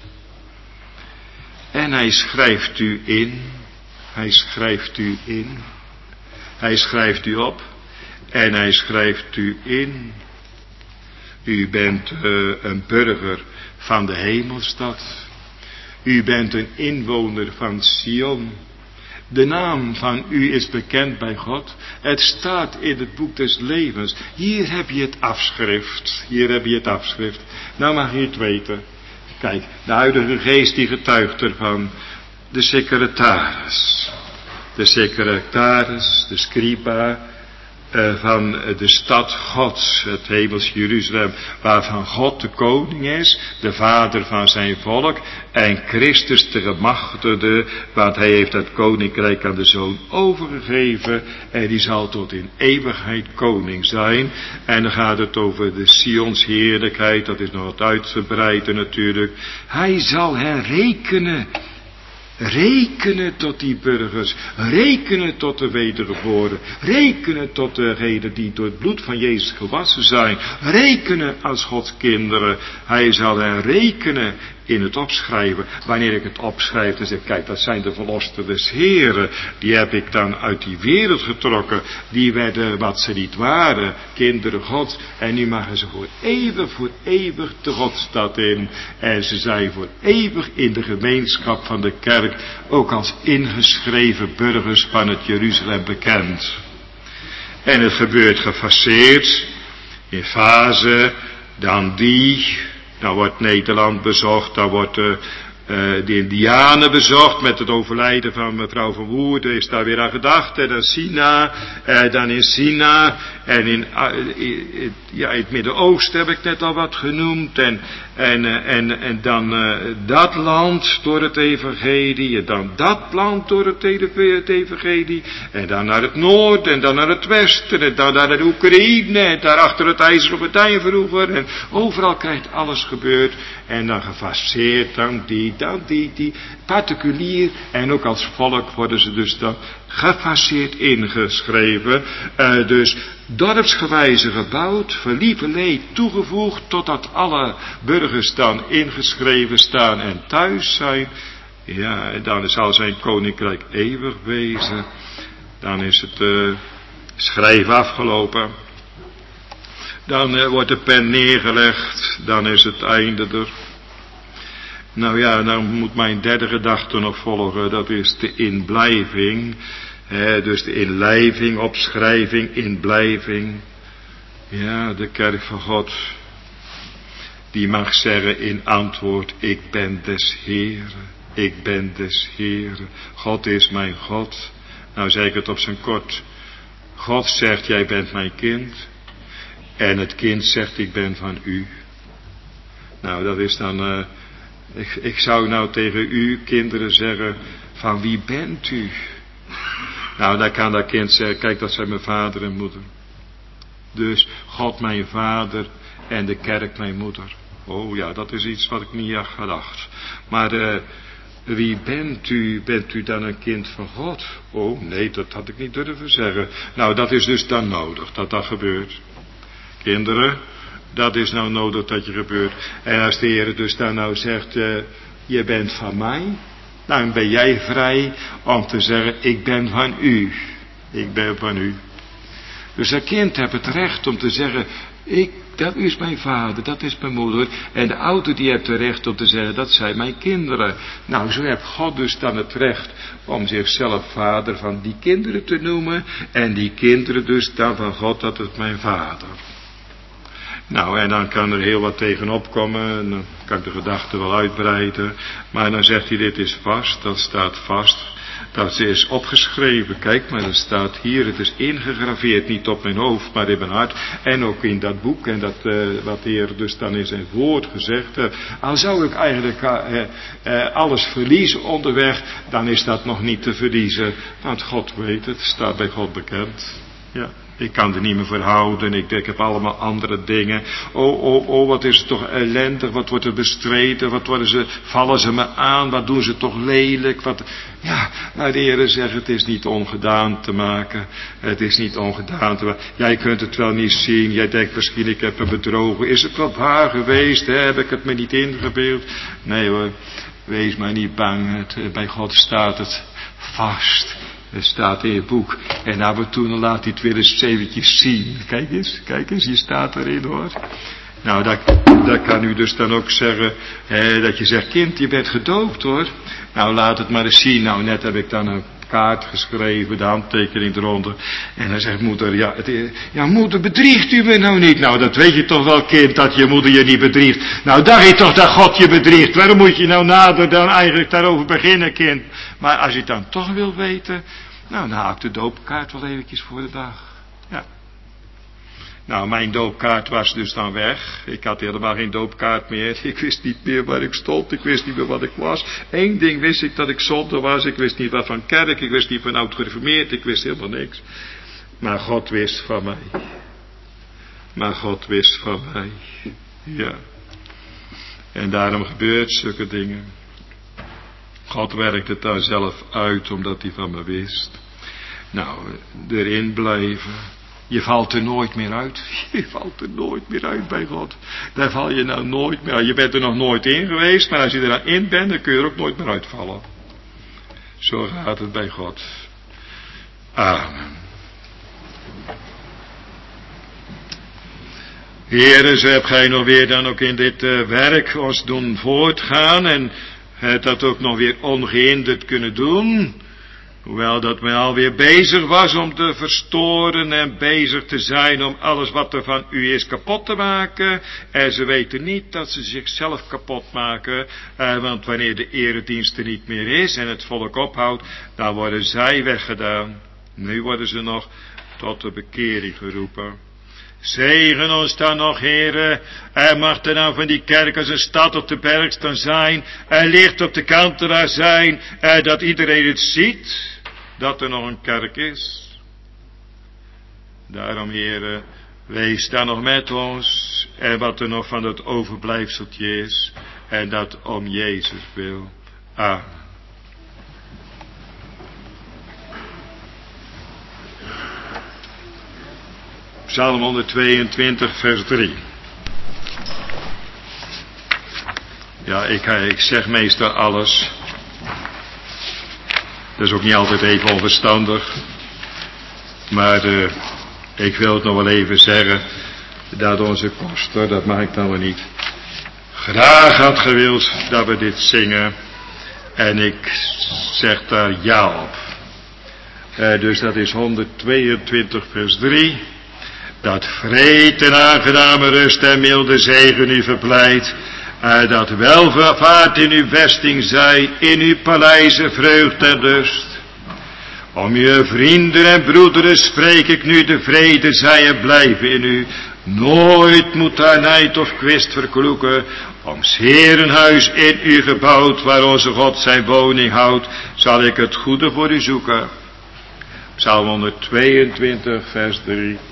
En hij schrijft u in. Hij schrijft u in. Hij schrijft u op. En hij schrijft u in. U bent uh, een burger van de hemelstad. U bent een inwoner van Sion. De naam van u is bekend bij God. Het staat in het boek des levens. Hier heb je het afschrift. Hier heb je het afschrift. Nou mag je het weten. Kijk, de Heilige Geest die getuigt ervan. De secretaris. De secretaris, de scriba. Uh, van de stad Gods, het hemels Jeruzalem, waarvan God de koning is, de vader van zijn volk, en Christus de gemachtigde, want hij heeft het koninkrijk aan de zoon overgegeven, en die zal tot in eeuwigheid koning zijn. En dan gaat het over de Sions heerlijkheid, dat is nog wat uitgebreider natuurlijk. Hij zal hen rekenen. Rekenen tot die burgers, rekenen tot de wedergeboren, rekenen tot degenen die door het bloed van Jezus gewassen zijn, rekenen als Gods kinderen. Hij zal hen rekenen in het opschrijven. Wanneer ik het opschrijf, dan zeg ik, kijk, dat zijn de verlosten des Heren. Die heb ik dan uit die wereld getrokken. Die werden wat ze niet waren, kinderen Gods. En nu mogen ze voor eeuwig, voor eeuwig de Godstad in. En ze zijn voor eeuwig in de gemeenschap van de kerk, ook als ingeschreven burgers van het Jeruzalem bekend. En het gebeurt gefaseerd, in fase, dan die. Dan wordt Nederland bezocht, dan wordt uh, uh, de Indianen bezocht met het overlijden van mevrouw van Woerden, is daar weer aan gedacht. En dan China, uh, dan in China, en in, uh, in, ja, in het Midden-Oosten heb ik net al wat genoemd. En, en, uh, en, en dan uh, dat land door het evangelie, en dan dat land door het evangelie, en dan naar het noorden, en dan naar het westen, en dan naar de Oekraïne, en daar achter het IJzeren Gordijn vroeger, en overal krijgt alles gebeurd, en dan gefaseerd, dan die, dan die, die, particulier, en ook als volk worden ze dus dan gefaseerd ingeschreven, uh, dus dorpsgewijze gebouwd, verlieverlee toegevoegd, totdat alle burgers dan ingeschreven staan en thuis zijn. Ja, en dan zal zijn koninkrijk eeuwig wezen. Dan is het uh, schrijven afgelopen. Dan uh, wordt de pen neergelegd. Dan is het einde er. Nou ja, dan moet mijn derde gedachte nog volgen. Dat is de inblijving. He, dus de inlijving, opschrijving, inblijving. Ja, de kerk van God. Die mag zeggen in antwoord, ik ben des Heeren. Ik ben des Heeren. God is mijn God. Nou zeg ik het op zijn kort. God zegt, jij bent mijn kind. En het kind zegt, ik ben van u. Nou, dat is dan... Uh, ik, ik zou nou tegen u, kinderen, zeggen, van wie bent u? Nou, dan kan dat kind zeggen, kijk, dat zijn mijn vader en moeder. Dus God mijn vader en de kerk mijn moeder. Oh ja, dat is iets wat ik niet had gedacht. Maar uh, wie bent u? Bent u dan een kind van God? Oh nee, dat had ik niet durven zeggen. Nou, dat is dus dan nodig, dat dat gebeurt. Kinderen, dat is nou nodig dat je gebeurt. En als de Heer dus dan nou zegt, uh, je bent van mij... Dan ben jij vrij om te zeggen, ik ben van u. Ik ben van u. Dus een kind heeft het recht om te zeggen, ik, dat is mijn vader, dat is mijn moeder. En de ouder die heeft het recht om te zeggen, dat zijn mijn kinderen. Nou, zo heeft God dus dan het recht om zichzelf vader van die kinderen te noemen. En die kinderen dus dan van God, dat is mijn vader. Nou, en dan kan er heel wat tegenop komen, en dan kan ik de gedachte wel uitbreiden, maar dan zegt hij, dit is vast, dat staat vast, dat is opgeschreven, kijk maar, dat staat hier, het is ingegraveerd, niet op mijn hoofd, maar in mijn hart, en ook in dat boek, en dat, uh, wat de Heer dus dan in zijn woord gezegd heeft. Al zou ik eigenlijk uh, uh, alles verliezen onderweg, dan is dat nog niet te verliezen, want God weet het, staat bij God bekend, ja. Ik kan er niet meer voor houden. Ik denk, ik heb allemaal andere dingen. Oh, oh, oh, wat is het toch ellendig. Wat wordt er bestreden. Wat worden ze, vallen ze me aan. Wat doen ze toch lelijk. Wat, ja, nou de Heer zegt, het is niet ongedaan te maken. Het is niet ongedaan te maken. Jij kunt het wel niet zien. Jij denkt misschien, ik heb me bedrogen. Is het wel waar geweest? Hè? Heb ik het me niet ingebeeld? Nee hoor, wees maar niet bang. Het, bij God staat het vast. Het staat in je boek. En nou we toen laat hij het weer eens eventjes zien. Kijk eens, kijk eens, je staat erin hoor. Nou, dat, dat kan u dus dan ook zeggen, eh, dat je zegt, kind, je bent gedoopt hoor. Nou, laat het maar eens zien. Nou, net heb ik dan een kaart geschreven, de handtekening eronder. En hij zegt, moeder, ja, het, ja, moeder, bedriegt u me nou niet? Nou, dat weet je toch wel, kind, dat je moeder je niet bedriegt. Nou, dacht je toch dat God je bedriegt? Waarom moet je nou nader dan eigenlijk daarover beginnen, kind? Maar als je het dan toch wil weten, nou, dan haal ik de doopkaart wel eventjes voor de dag. Ja. Nou, mijn doopkaart was dus dan weg. Ik had helemaal geen doopkaart meer. Ik wist niet meer waar ik stond. Ik wist niet meer wat ik was. Eén ding wist ik, dat ik zonde was. Ik wist niet wat van kerk. Ik wist niet van oud gereformeerd. Ik wist helemaal niks. Maar God wist van mij. Maar God wist van mij. Ja. En daarom gebeurt zulke dingen. God werkt het daar zelf uit, omdat hij van me wist. Nou, erin blijven. Je valt er nooit meer uit. Je valt er nooit meer uit bij God. Daar val je nou nooit meer uit. Je bent er nog nooit in geweest, maar als je er nou in bent, dan kun je er ook nooit meer uitvallen. Zo gaat het bij God. Amen. Heere, zo heb gij nog weer dan ook in dit uh, werk ons doen voortgaan en het dat ook nog weer ongehinderd kunnen doen. Hoewel dat men alweer bezig was om te verstoren en bezig te zijn om alles wat er van u is kapot te maken. En ze weten niet dat ze zichzelf kapot maken. Eh, want wanneer de eredienst er niet meer is en het volk ophoudt, dan worden zij weggedaan. Nu worden ze nog tot de bekering geroepen. Zegen ons dan nog, Heere. Er mag er nou van die kerk als een stad op de berg staan zijn. Er licht op de kanten daar zijn. En dat iedereen het ziet. Dat er nog een kerk is. Daarom, Heere, wees daar nog met ons. En wat er nog van dat overblijfseltje is. En dat om Jezus wil. Amen. Psalm honderdtweeëntwintig, vers drie. Ja, ik, ik zeg meestal alles. Dat is ook niet altijd even onverstandig. Maar uh, ik wil het nog wel even zeggen. Dat onze koster, dat mag ik dan wel niet, graag had gewild dat we dit zingen. En ik zeg daar ja op. Uh, dus dat is honderdtweeëntwintig, vers drie. Dat vreed en aangename rust en milde zegen u verblijdt. En dat welvaart in uw vesting zij, in uw paleizen vreugd en rust. Om uw vrienden en broederen spreek ik nu de vrede zij en blijven in u. Nooit moet daar nijd of kwist verkloeken. Om 's Heerenhuis in u gebouwd, waar onze God zijn woning houdt, zal ik het goede voor u zoeken. Psalm honderdtweeëntwintig, vers drie.